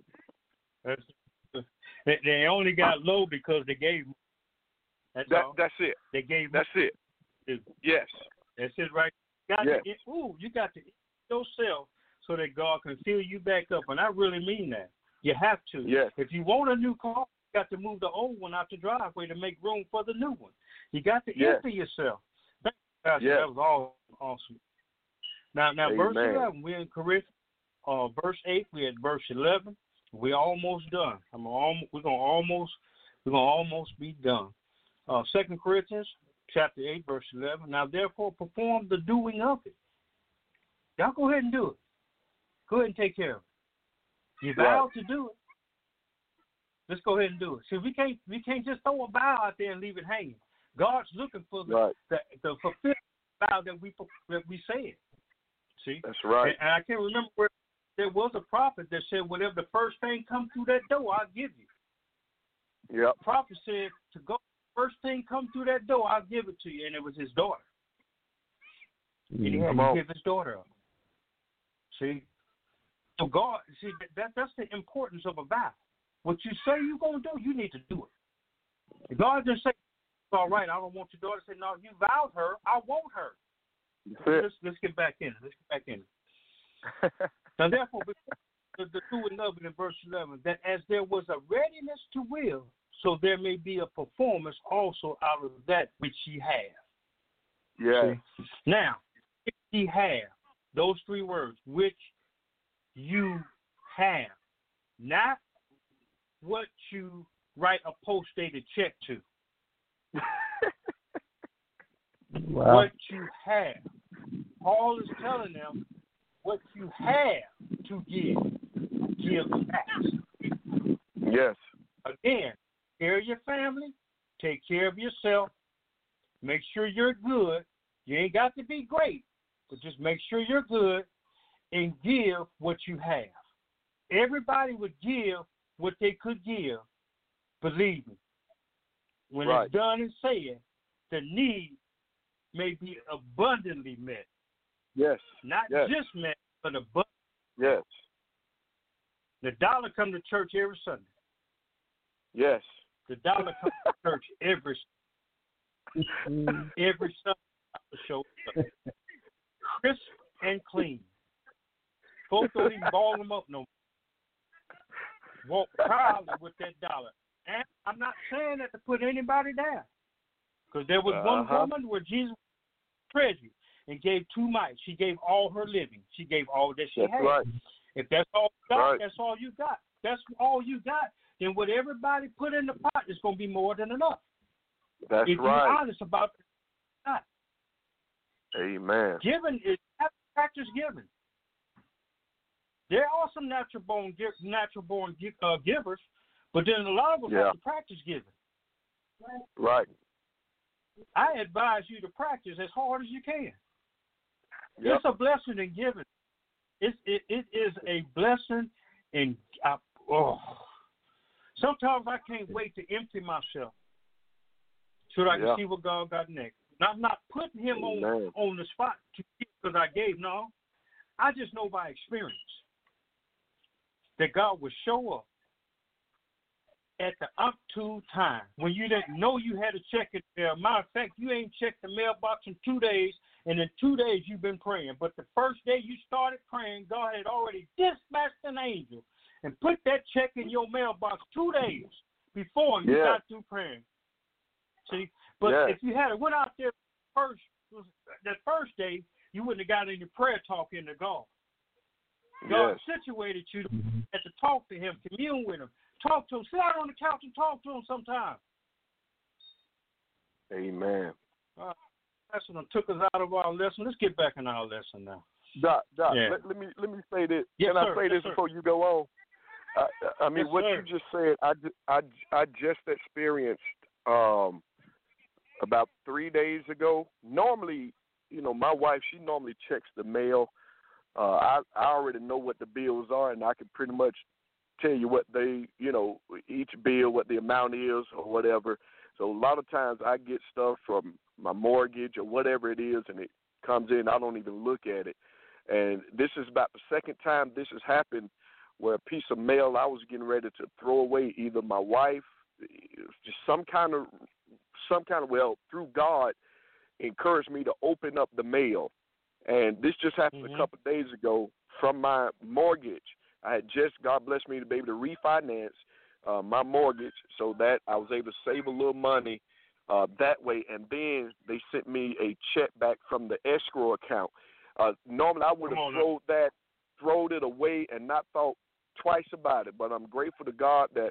They only got low because they gave. That's it. They gave. That's it. Yes. That's it, right? You got to eat yourself so that God can fill you back up, and I really mean that. You have to. Yes. If you want a new car, you got to move the old one out the driveway to make room for the new one. You got to empty yourself. That was all awesome. Now, verse 11, we're in Corinthians. Verse 8, we're at verse 11. We're almost done. We're gonna almost be done. 2 Corinthians chapter 8, verse 11. Now therefore perform the doing of it. Y'all go ahead and do it. Go ahead and take care of it. You vowed to do it. Let's go ahead and do it. See, we can't just throw a vow out there and leave it hanging. God's looking for the fulfillment vow that we said. See, that's right. And I can't remember where. There was a prophet that said, whatever the first thing come through that door, I'll give you. Yep. The prophet said, to go, first thing come through that door, I'll give it to you. And it was his daughter. And he had to give his daughter up. See? So God, that's the importance of a vow. What you say you're going to do, you need to do it. If God just say, all right, I don't want your daughter, say, no, you vowed her, I want her. Let's get back in it. Now, therefore, the doing of it in verse 11, that as there was a readiness to will, so there may be a performance also out of that which ye have. Yeah. See? Now, if ye have, those three words, which you have, not what you write a post-dated check to. Wow. What you have. Paul is telling them, what you have to give back. Yes. Again, take care of your family, take care of yourself, make sure you're good. You ain't got to be great, but just make sure you're good and give what you have. Everybody would give what they could give, believe me. When it's done and said, the need may be abundantly met. Yes. Not just met, but abundantly. Yes. The dollar come to church every Sunday. Yes. The dollar comes to church every Sunday. Show up. Crisp and clean. Folks don't even ball them up no more. Walk proudly with that dollar. And I'm not saying that to put anybody down. Because there was one woman where Jesus treasured and gave 2 mites. She gave all her living. She gave all that she had. Right. If that's all you got, that's all you got. That's all you got. Then what everybody put in the pot is going to be more than enough. That's if right. If you're honest about that. Amen. Giving is practice giving. There are some natural born givers, But then a lot of us have to practice giving. Right. I advise you to practice as hard as you can. Yep. It's a blessing in giving. It is a blessing in. Sometimes I can't wait to empty myself so that I can see what God got next. And I'm not putting Him on the spot because I gave. No, I just know by experience that God will show up at the opportune time when you didn't know you had to check it there. Matter of fact, you ain't checked the mailbox in 2 days, and in 2 days you've been praying. But the first day you started praying, God had already dispatched an angel and put that check in your mailbox 2 days before you got through praying. See, but if you had went out there that first day, you wouldn't have got any prayer talk into God. God situated you to have to talk to Him, commune with Him, talk to Him, sit out on the couch and talk to Him sometime. Amen. That's what took us out of our lesson. Let's get back in our lesson now. Doc, let me say this. Yes, Can I say this before you go on? I mean, what you just said, I just experienced about 3 days ago. Normally, my wife, she normally checks the mail. I already know what the bills are, and I can pretty much tell you what they, each bill, what the amount is or whatever. So a lot of times I get stuff from my mortgage or whatever it is, and it comes in. I don't even look at it. And this is about the second time this has happened where a piece of mail I was getting ready to throw away, either my wife, just some kind of, through God, encouraged me to open up the mail. And this just happened a couple of days ago from my mortgage. I had just, God bless me, to be able to refinance my mortgage so that I was able to save a little money that way. And then they sent me a check back from the escrow account. Normally I would have thrown it away and not thought twice about it. But I'm grateful to God that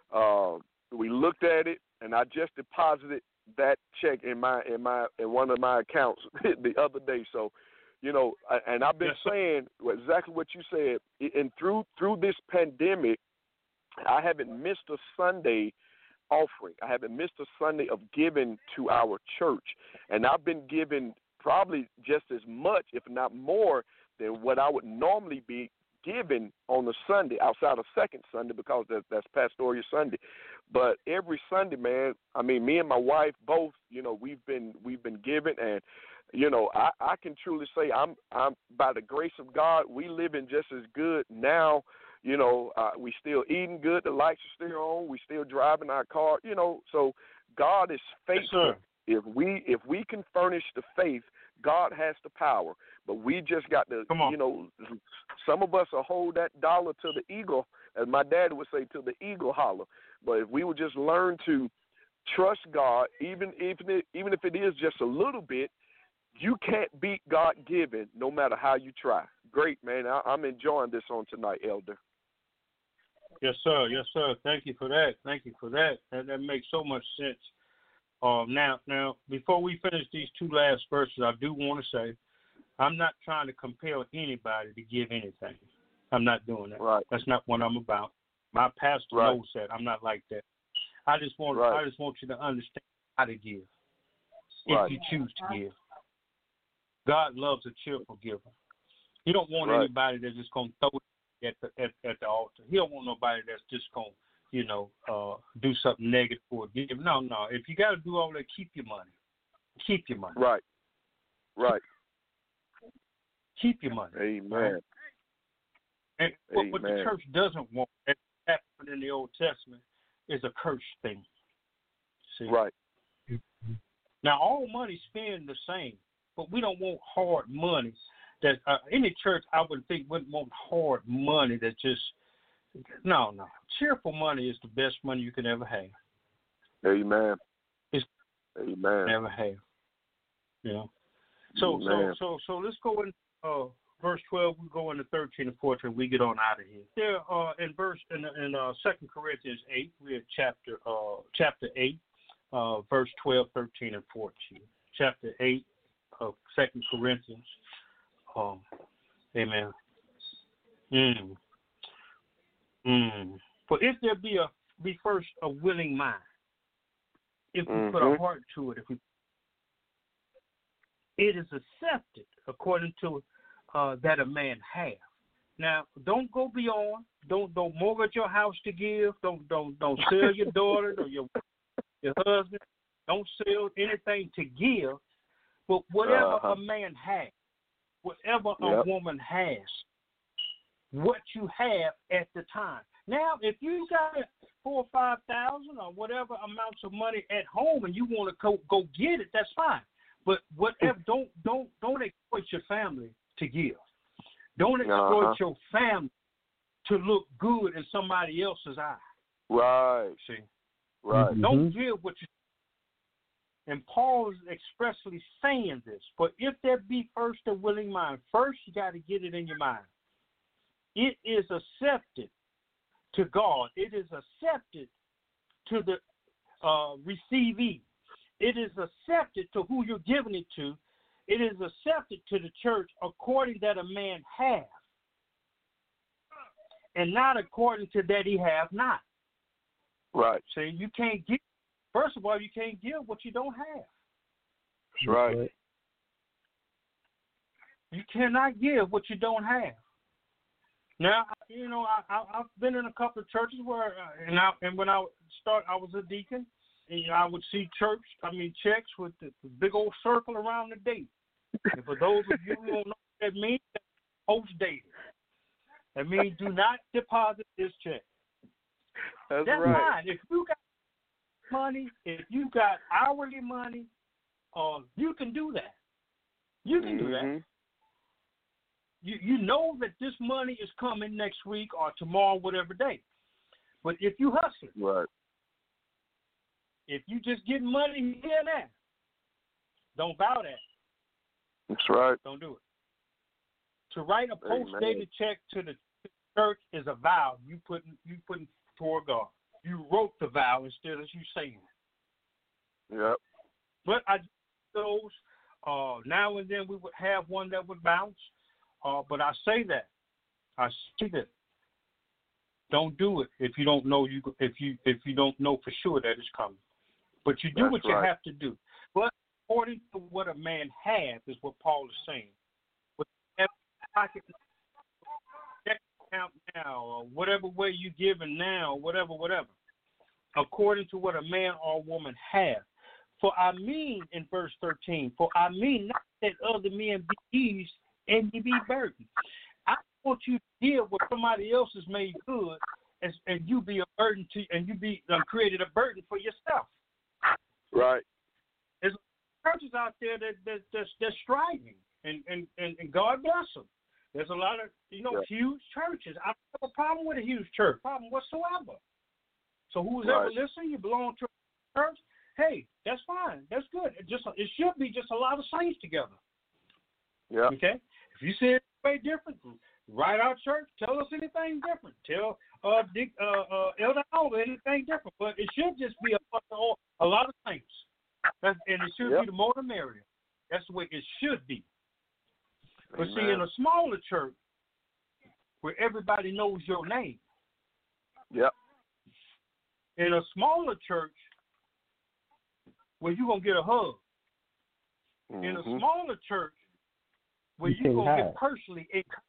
we looked at it, and I just deposited that check in one of my accounts the other day. So, and I've been saying exactly what you said. And through this pandemic, I haven't missed a Sunday offering. I haven't missed a Sunday of giving to our church. And I've been giving probably just as much, if not more, than what I would normally be giving on the Sunday, outside of second Sunday, because that's Pastoral Sunday. But every Sunday, man, I mean, me and my wife both, we've been giving, and I can truly say I'm by the grace of God, we living just as good now. We still eating good. The lights are still on. We still driving our car. So God is faithful. Yes, if we can furnish the faith, God has the power. But we just got to, some of us will hold that dollar to the eagle, as my daddy would say, to the eagle holler. But if we would just learn to trust God, even if it is just a little bit, you can't beat God given no matter how you try. Great, man. I'm enjoying this on tonight, Elder. Yes, sir. Yes, sir. Thank you for that. That makes so much sense. Now, before we finish these two last verses, I do want to say I'm not trying to compel anybody to give anything. I'm not doing that. Right. That's not what I'm about. My pastor knows that. I'm not like that. I just want you to understand how to give if you choose to give. God loves a cheerful giver. He don't want anybody that's just going to throw it at the altar. He don't want nobody that's just going to, do something negative for a gift. No. If you got to do all that, keep your money. Keep your money. Right. Keep your money. Amen. Right? And what the church doesn't want, as happened in the Old Testament, is a curse thing. See? Right. Now, all money spent the same, but we don't want hard money. That any church, I would think, wouldn't want hard money that just no. Cheerful money is the best money you can ever have. Amen. Amen. Never have. So let's go in verse 12. We go into 13 and 14. We get on out of here. There, in 2 Corinthians 8, we have chapter 8, verse 12, 13, and 14. Chapter 8 of 2 Corinthians. Amen. For if there be a be first a willing mind. If we put our heart to it, it is accepted according to that a man have. Now, don't go beyond. Don't mortgage your house to give. Don't sell your daughter or your husband. Don't sell anything to give. But whatever a man has, whatever a woman has, what you have at the time. Now, if you got $4,000 or $5,000 or whatever amounts of money at home and you want to go get it, that's fine. But whatever, don't exploit your family to give. Don't exploit your family to look good in somebody else's eye. Right. See? Right. Don't give what you. And Paul is expressly saying this. For if there be first a willing mind, first you got to get it in your mind. It is accepted to God. It is accepted to the receivee. It is accepted to who you're giving it to. It is accepted to the church according that a man has, and not according to that he have not. Right. So you can't give. First of all, you can't give what you don't have. That's right. You cannot give what you don't have. Now, I've been in a couple of churches where, and when I was a deacon, and I would see checks with the big old circle around the date. And for those of you who don't know what that means, that's post-dated. That means do not deposit this check. That's right. Fine. If you got money, if you got hourly money, you can do that. You can do that. You know that this money is coming next week or tomorrow, whatever day. But if you hustle, right. If you just get money here and there, don't bow that. That's right. Don't do it. To write a post-dated check to the church is a vow you putting toward God. You wrote the vow instead of you saying it. Yep. But I those now and then we would have one that would bounce. But I say that. Don't do it if you don't know if you don't know for sure that it's coming. But you do That's what you right. have to do. But according to what a man has is what Paul is saying. What pocket account now, or whatever way you giving now, whatever. According to what a man or woman has. For I mean, in verse 13, for I mean not that other men be eased and you be burdened. I want you to give what somebody else has made good, and you be a burden to, and you be created a burden for yourself. Right. There's churches out there that's striving, and God bless them. There's a lot of huge churches. I don't have a problem with a huge church, problem whatsoever. So who's ever listening, you belong to a church. Hey, that's fine. That's good. It should be just a lot of saints together. Yeah. Okay. If you see it way different, write our church. Tell us anything different. Tell Elder Alva anything different. But it should just be a lot of saints. And it should be the more the merrier. That's the way it should be. But see, in a smaller church where everybody knows your name. Yep. In a smaller church where you're going to get a hug. In a smaller church where you're going to get personally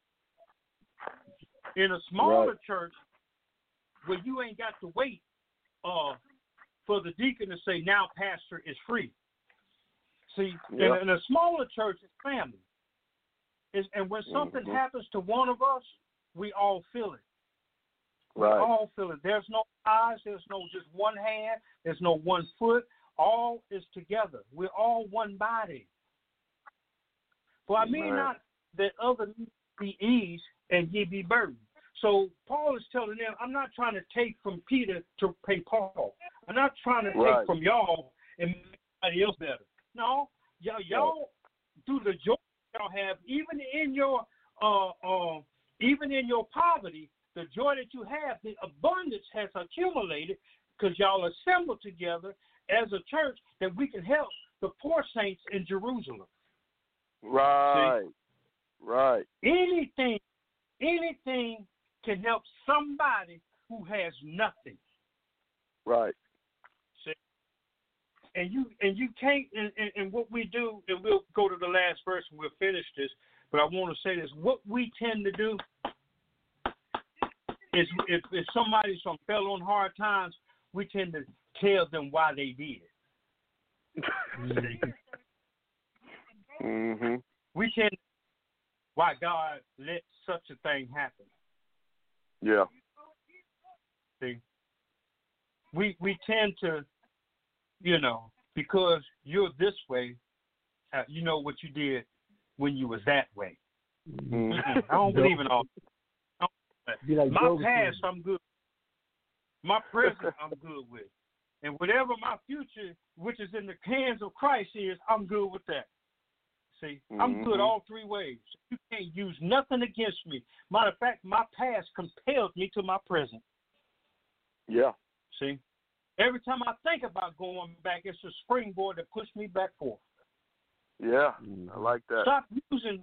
in a smaller church where you ain't got to wait for the deacon to say, now pastor is free. See, in a smaller church, it's family. And when something happens to one of us, we all feel it. Right. We all feel it. There's no eyes. There's no just one hand. There's no one foot. All is together. We're all one body. For I mean not that other be eased and ye be burdened. So Paul is telling them, I'm not trying to take from Peter to pay Paul. I'm not trying to take from y'all and make somebody else better. No, y'all do the joy y'all have, even in your poverty, the joy that you have, the abundance has accumulated because y'all assembled together as a church that we can help the poor saints in Jerusalem. Right. See? Right. Anything can help somebody who has nothing. Right. See? And you can't, and what we do, and we'll go to the last verse and we'll finish this, but I want to say this. What we tend to do is if somebody's fell on hard times, we tend to tell them why they did. Mm-hmm. We tend to, why God let such a thing happen. Yeah. See? We tend to, because you're this way, you know what you did when you was that way. Mm-hmm. I don't believe in all that. Like my past, I'm good. My present, I'm good with. And whatever my future, which is in the hands of Christ, is, I'm good with that. See, I'm good all three ways. You can't use nothing against me. Matter of fact, my past compels me to my present. Yeah. See, every time I think about going back, it's a springboard that pushes me back forth. Yeah, I like that. Stop using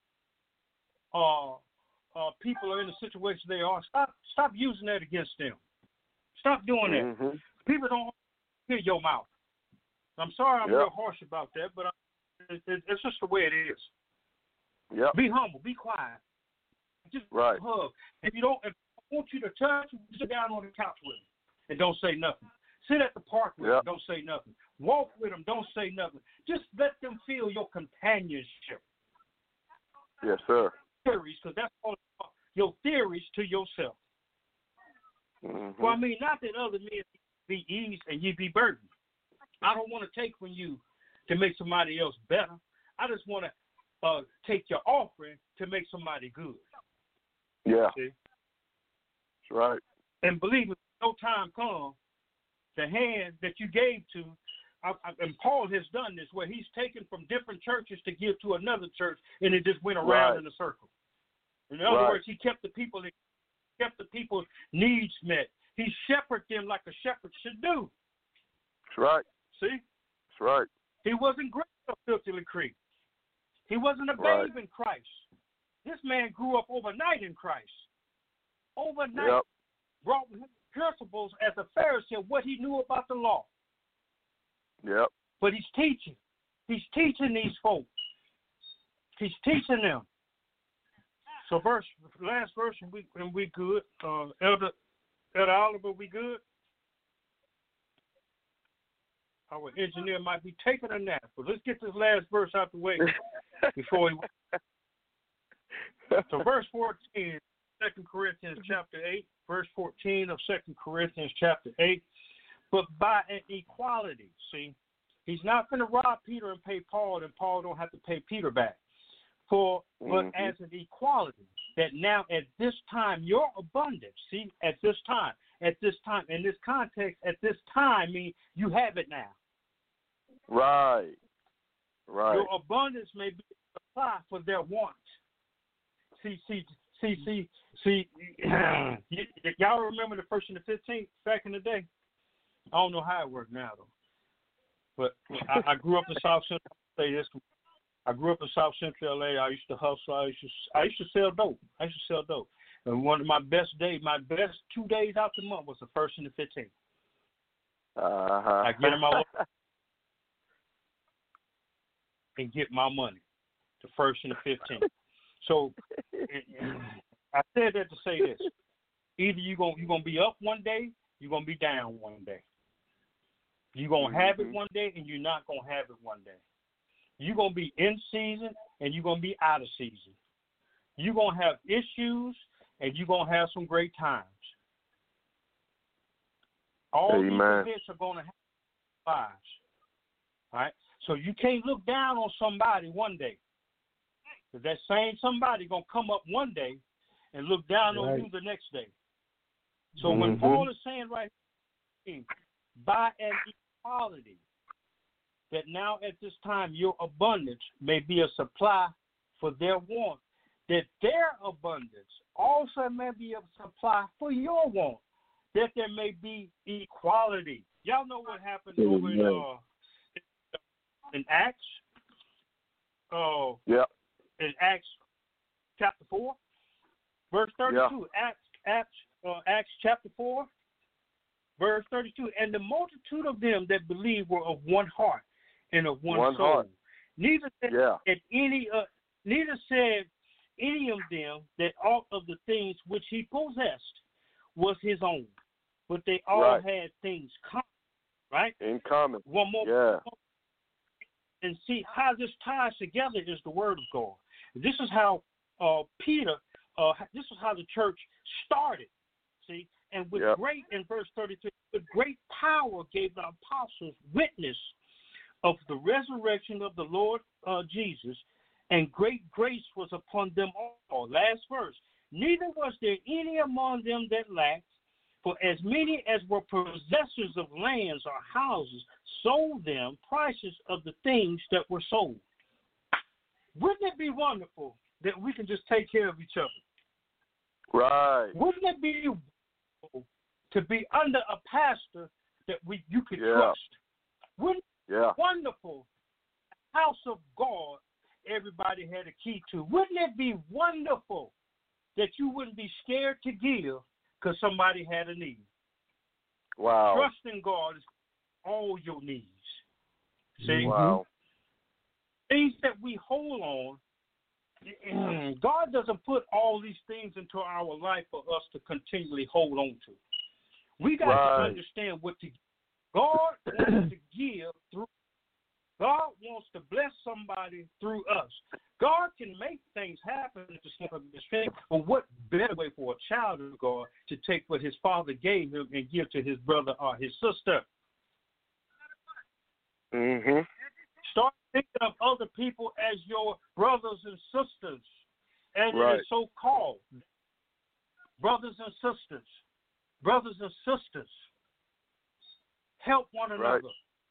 people are in the situation they are. Stop using that against them. Stop doing that. Mm-hmm. People don't hear your mouth. I'm sorry I'm real harsh about that, but it's just the way it is. Yeah. Be humble. Be quiet. Just hug. If I want you to touch, sit down on the couch with them and don't say nothing. Sit at the park with them, don't say nothing. Walk with them, don't say nothing. Just let them feel your companionship. Yes, sir. Theories, because that's all your theories to yourself. Mm-hmm. Well, I mean, not that other men be eased and you be burdened. I don't want to take from you to make somebody else better. I just want to take your offering to make somebody good. Yeah. See? That's right. And believe me, no time comes, the hand that you gave to, and Paul has done this, where he's taken from different churches to give to another church, and it just went around in a circle. In other words, he kept the people's needs met. He shepherded them like a shepherd should do. That's right. See? That's right. He wasn't great or filthily creek. He wasn't a babe in Christ. This man grew up overnight in Christ. Overnight. Brought him principles as a Pharisee of what he knew about the law. Yep. But he's teaching. He's teaching these folks. He's teaching them. So last verse, and we good. Elder Oliver, we good? Our engineer might be taking a nap, but let's get this last verse out the way before he. So verse 14, 2 Corinthians chapter 8, verse 14 of 2 Corinthians chapter 8. But by an equality, see, he's not going to rob Peter and pay Paul, and Paul don't have to pay Peter back. But as an equality, that now at this time, your abundance, see, at this time, in this context, at this time means you have it now. Right. Your abundance may be a supply for their wants. See, y'all remember the 1st and the 15th back in the day? I don't know how it worked now, though. But I grew up in South Central. I grew up in South Central LA. I used to hustle. I used to sell dope. And one of my best 2 days out the month was the 1st and the 15th. I get in my wallet and get my money, the 1st and the 15th. So I said that to say this: either you're gonna be up one day, you're gonna be down one day. You're gonna have it one day, and you're not gonna have it one day. You're gonna be in season, and you're gonna be out of season. You're gonna have issues, and you're gonna have some great times. All these events are gonna happen in our lives. All right, so you can't look down on somebody one day. Because that same somebody going to come up one day and look down on you the next day. So when Paul is saying right here, by an equality, that now at this time your abundance may be a supply for their want, that their abundance also may be a supply for your want, that there may be equality. Y'all know what happened over in Acts? In Acts chapter 4, verse 32. Acts chapter 4, Verse 32, and the multitude of them that believed were of one heart and of one soul. Heart. Neither said neither said any of them that aught of the things which he possessed was his own, but they all had things common, right? In common. One more. Yeah. And see how this ties together is the word of God. This is how Peter, this is how the church started. See, and with great, in verse 33, with great power gave the apostles witness of the resurrection of the Lord Jesus, and great grace was upon them all. Last verse. Neither was there any among them that lacked, for as many as were possessors of lands or houses sold them prices of the things that were sold. Wouldn't it be wonderful that we can just take care of each other? Right. Wouldn't it be wonderful to be under a pastor that you could trust? Wouldn't it be wonderful? House of God, everybody had a key to. Wouldn't it be wonderful that you wouldn't be scared to give because somebody had a need? Wow. Trusting God is all your needs. See? Wow. Things that we hold on, God doesn't put all these things into our life for us to continually hold on to. We got to understand what to give. God wants to give through. God wants to bless somebody through us. God can make things happen at the snap of his finger, but what better way for a child of God to take what his father gave him and give to his brother or his sister? Mm-hmm. Start thinking of other people as your brothers and sisters, as it is so called. Brothers and sisters. Brothers and sisters. Help one another.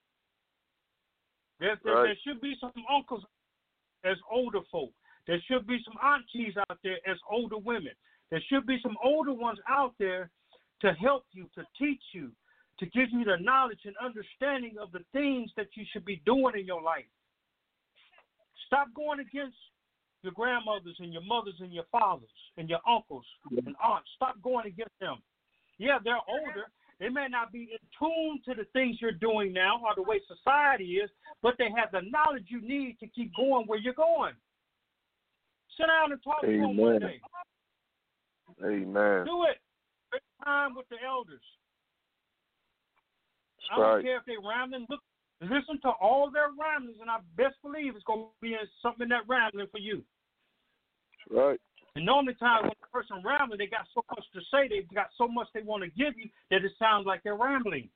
There should be some uncles as older folk. There should be some aunties out there as older women. There should be some older ones out there to help you, to teach you, to give you the knowledge and understanding of the things that you should be doing in your life. Stop going against your grandmothers and your mothers and your fathers and your uncles and aunts. Stop going against them. Yeah, they're older. They may not be in tune to the things you're doing now or the way society is, but they have the knowledge you need to keep going where you're going. Sit down and talk to them one day. Amen. Do it. Spend time with the elders. That's I don't care if they're rambling. Listen to all their ramblings, and I best believe it's going to be something in that rambling for you. Right. And normally time when a person rambling, they got so much to say, they've got so much they want to give you that it sounds like they're rambling.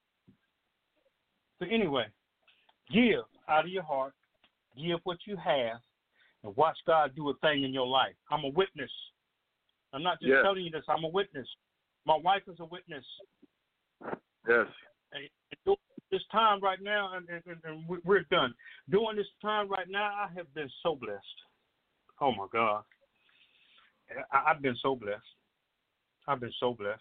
So anyway, give out of your heart, give what you have, and watch God do a thing in your life. I'm a witness. I'm not just telling you this, I'm a witness. My wife is a witness. Yes. And during this time right now, and we're done. During this time right now, I have been so blessed. Oh, my God. I've been so blessed. I've been so blessed.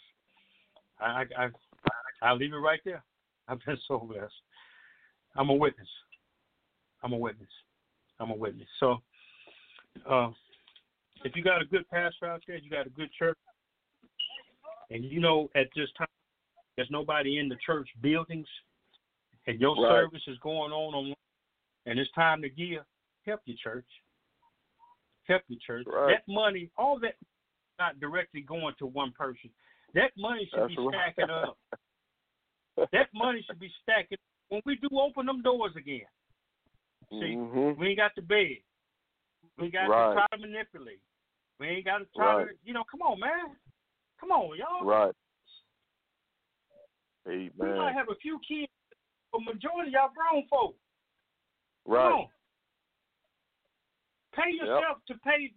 I'll leave it right there. I've been so blessed. I'm a witness. I'm a witness. I'm a witness. So, if you got a good pastor out there, you got a good church, and you know at this time there's nobody in the church buildings, and your service is going on, and it's time to give, help your church. Help your church. That money, all that, not directly going to one person. That money should be stacking up. That money should be stacking. When we do open them doors again, see, we ain't got to beg. We ain't got to try to manipulate. We ain't got to try to, come on, man. Come on, y'all. Right. Amen. We might have a few kids, but majority of y'all grown folk. Right. Come on. Pay yourself to pay.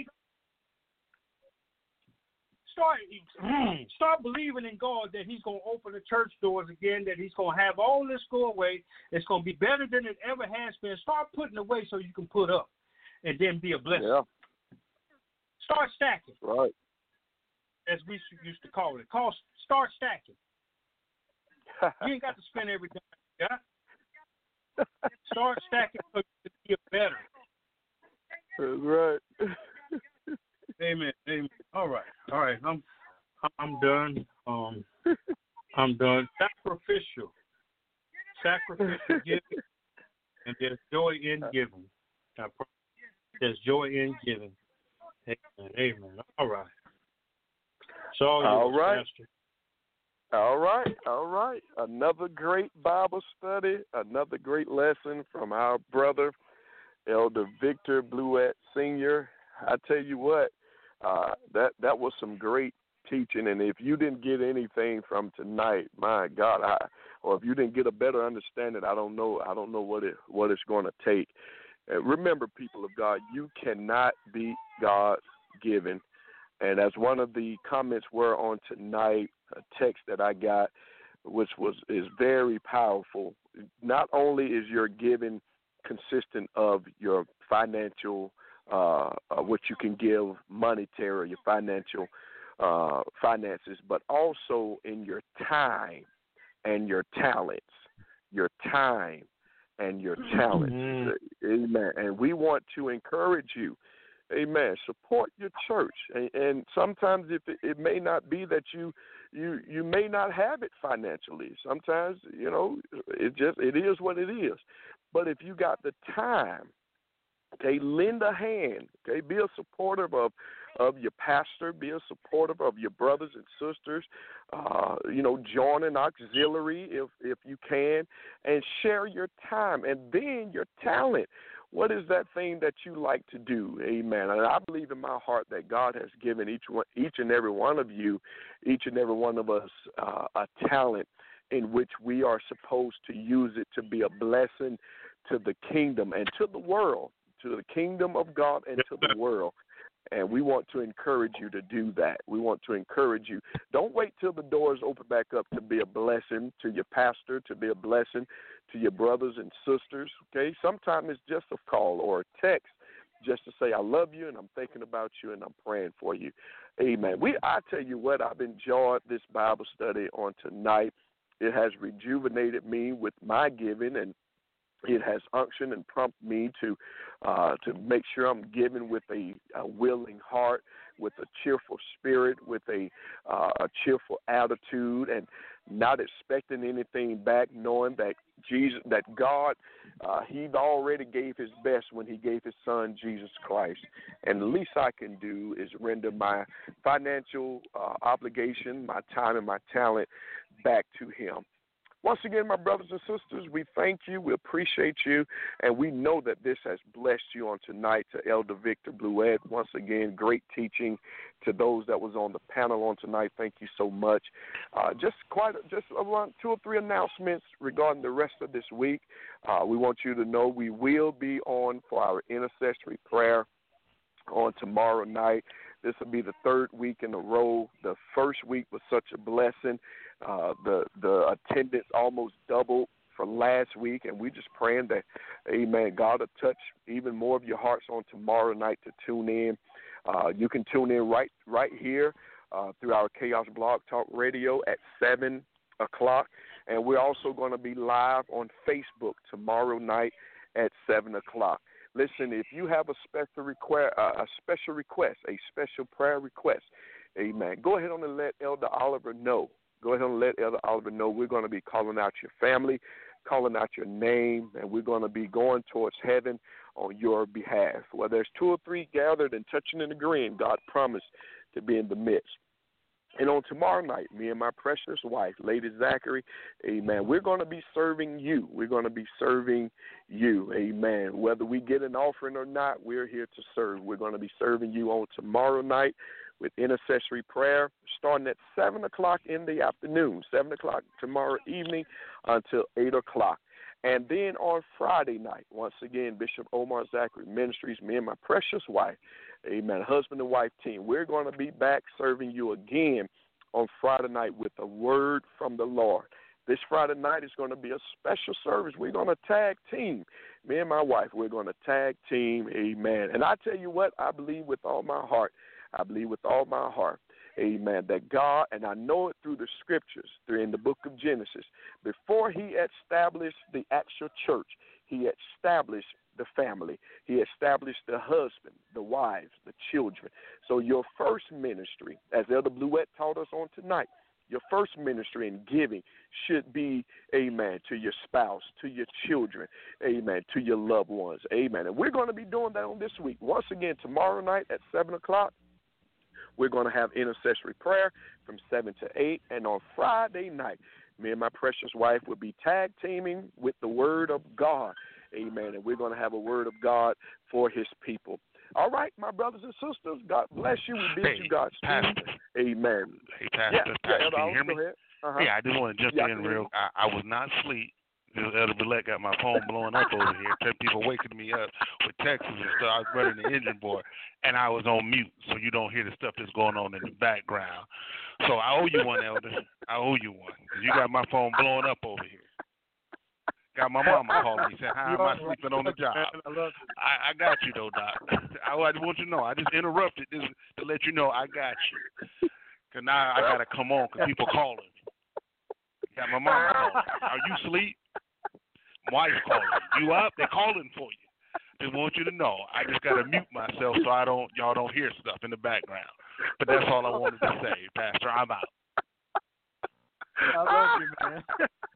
Start believing in God that He's going to open the church doors again, that He's going to have all this go away. It's going to be better than it ever has been. Start putting away so you can put up and then be a blessing. Yeah. Start stacking. Right. As we used to call it. Start stacking. You ain't got to spend everything you got. Start stacking so you can get better. That's right. Amen. Amen. All right. I'm done. I'm done. Sacrificial giving, and there's joy in giving. There's joy in giving. Amen. Amen. All right. So all right. Pastor. All right. All right. Another great Bible study, another great lesson from our brother, Elder Victor Bluett Sr. I tell you what, that was some great teaching, and if you didn't get anything from tonight, my God, or if you didn't get a better understanding, I don't know what it's going to take. Remember, people of God, you cannot beat God's giving. And as one of the comments were on tonight, a text that I got, which is very powerful. Not only is your giving consistent of your financial, what you can give monetary, your financial finances, but also in your time and your talents. Your time and your talents. Amen. And we want to encourage you. Amen. Support your church, and sometimes if it may not be that you may not have it financially. Sometimes it is what it is. But if you got the time, okay, lend a hand. Okay, be a supporter of your pastor. Be a supporter of your brothers and sisters. Join an auxiliary if you can, and share your time and then your talent. What is that thing that you like to do? Amen. And I believe in my heart that God has given each and every one of you, each and every one of us, a talent in which we are supposed to use it to be a blessing to the kingdom and to the world, to the kingdom of God and to the world. And we want to encourage you to do that. We want to encourage you. Don't wait till the doors open back up to be a blessing to your pastor, to be a blessing to your brothers and sisters, okay? Sometimes it's just a call or a text just to say, I love you and I'm thinking about you and I'm praying for you. Amen. I tell you what, I've enjoyed this Bible study on tonight. It has rejuvenated me with my giving, and it has unctioned and prompted me to make sure I'm giving with a willing heart, with a cheerful spirit, with a cheerful attitude, and not expecting anything back, knowing that God, He already gave His best when He gave His Son, Jesus Christ. And the least I can do is render my financial obligation, my time and my talent back to Him. Once again, my brothers and sisters, we thank you, we appreciate you, and we know that this has blessed you on tonight. To Elder Victor Bluett, once again, great teaching. To those that was on the panel on tonight, thank you so much. Just around 2 or 3 announcements regarding the rest of this week. We want you to know we will be on for our intercessory prayer on tomorrow night. This will be the 3rd week in a row. The first week was such a blessing. The attendance almost doubled from last week, and we're just praying that, amen, God will touch even more of your hearts on tomorrow night to tune in. You can tune in right here through our Chaos Blog Talk Radio at 7 o'clock, and we're also going to be live on Facebook tomorrow night at 7 o'clock. Listen, if you have a special request, a special prayer request, amen, go ahead and let Elder Oliver know. Go ahead and let Elder Oliver know. We're going to be calling out your family, calling out your name, and we're going to be going towards heaven on your behalf. Where there's 2 or 3 gathered and touching and agreeing, God promised to be in the midst. And on tomorrow night, me and my precious wife, Lady Zachary, amen, we're going to be serving you. We're going to be serving you, amen. Whether we get an offering or not, we're here to serve. We're going to be serving you on tomorrow night with intercessory prayer starting at 7 o'clock in the afternoon, 7 o'clock tomorrow evening until 8 o'clock. And then on Friday night, once again, Bishop Omar Zachary Ministries, me and my precious wife, amen, husband and wife team, we're going to be back serving you again on Friday night with a word from the Lord. This Friday night is going to be a special service. We're going to tag team. Me and my wife, we're going to tag team, amen. And I tell you what, I believe with all my heart, amen, that God, and I know it through the scriptures, in the book of Genesis, before He established the actual church, He established the family. He established the husband, the wives, the children. So your first ministry, as Elder Bluett taught us on tonight, Your first ministry in giving should be, amen, to your spouse, to your children, amen, to your loved ones, amen. And we're going to be doing that on this week. Once again, tomorrow night at 7 o'clock, we're going to have intercessory prayer from 7 to 8. And on Friday night, me and my precious wife will be tag teaming with the Word of God, amen. And we're going to have a Word of God for His people. All right, my brothers and sisters, God bless you. We bid you God's speed. Amen. Hey, Pastor, can you hear me? Uh-huh. Yeah, I just want to jump in real. I was not asleep. Elder Billette got my phone blowing up over here. 10 people waking me up with texts and stuff. I was running the engine board, and I was on mute, so you don't hear the stuff that's going on in the background. So I owe you one, Elder. I owe you one. You got my phone blowing up over here. Got my mama calling me saying, how am I sleeping on the job? I got you, though, Doc. I want you to know. I just interrupted this to let you know I got you. Because now I got to come on because people calling me. Got my mama calling. Are you asleep? My wife's calling. You up? They're calling for you. Just want you to know. I just got to mute myself so y'all don't hear stuff in the background. But that's all I wanted to say, Pastor. I'm out. I love you, man.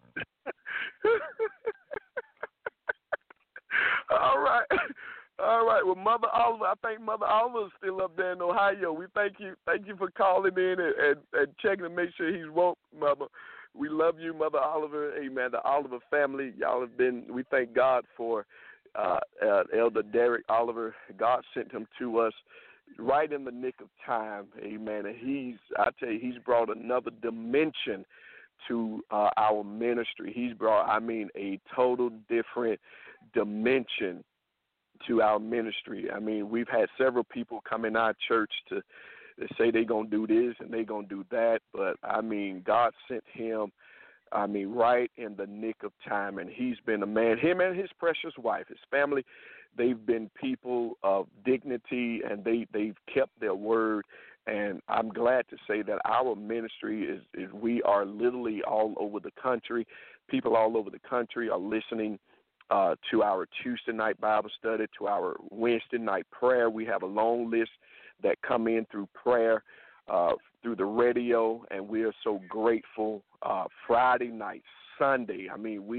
All right. Well, Mother Oliver, I think Mother Oliver is still up there in Ohio. We thank you for calling in and checking to make sure he's woke, Mother. We love you, Mother Oliver. Amen. The Oliver family, y'all have been. We thank God for Elder Derek Oliver. God sent him to us right in the nick of time. Amen. And he's brought another dimension to our ministry. He's brought, a total different dimension to our ministry. We've had several people come in our church to say they're going to do this and they're going to do that, but, God sent him, right in the nick of time, and he's been a man, him and his precious wife, his family, they've been people of dignity, and they've kept their word. And I'm glad to say that our ministry is we are literally all over the country. People all over the country are listening to our Tuesday night Bible study, to our Wednesday night prayer. We have a long list that come in through prayer, through the radio, and we are so grateful. Friday night, Sunday,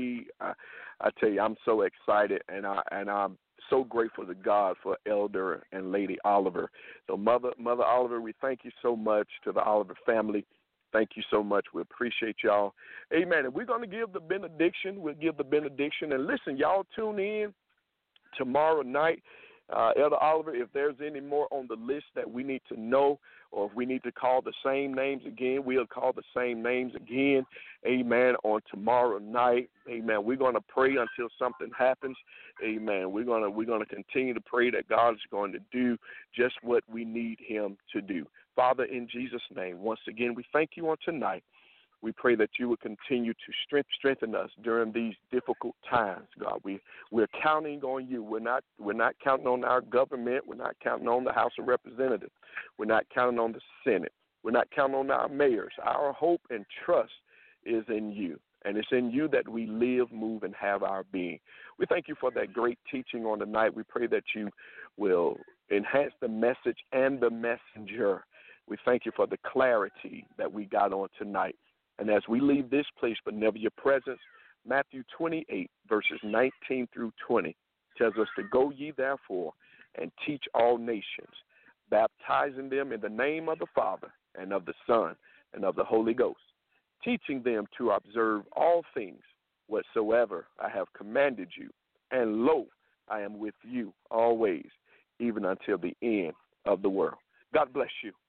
I tell you, I'm so excited, and I'm so grateful to God for Elder and Lady Oliver. So Mother Oliver, we thank you so much. To the Oliver family, thank you so much. We appreciate y'all. Amen. And we're going to give the benediction. We'll give the benediction. And listen, y'all tune in tomorrow night. Elder Oliver, if there's any more on the list that we need to know, or if we need to call the same names again, we'll call the same names again. Amen. On tomorrow night. Amen. We're going to pray until something happens. Amen. We're going to continue to pray that God is going to do just what we need him to do. Father, in Jesus' name, once again, we thank you on tonight. We pray that you will continue to strengthen us during these difficult times, God. We're counting on you. We're not counting on our government. We're not counting on the House of Representatives. We're not counting on the Senate. We're not counting on our mayors. Our hope and trust is in you, and it's in you that we live, move, and have our being. We thank you for that great teaching on tonight. We pray that you will enhance the message and the messenger. We thank you for the clarity that we got on tonight. And as we leave this place, but never your presence, Matthew 28, verses 19 through 20, tells us to go ye therefore and teach all nations, baptizing them in the name of the Father and of the Son and of the Holy Ghost, teaching them to observe all things whatsoever I have commanded you. And lo, I am with you always, even until the end of the world. God bless you.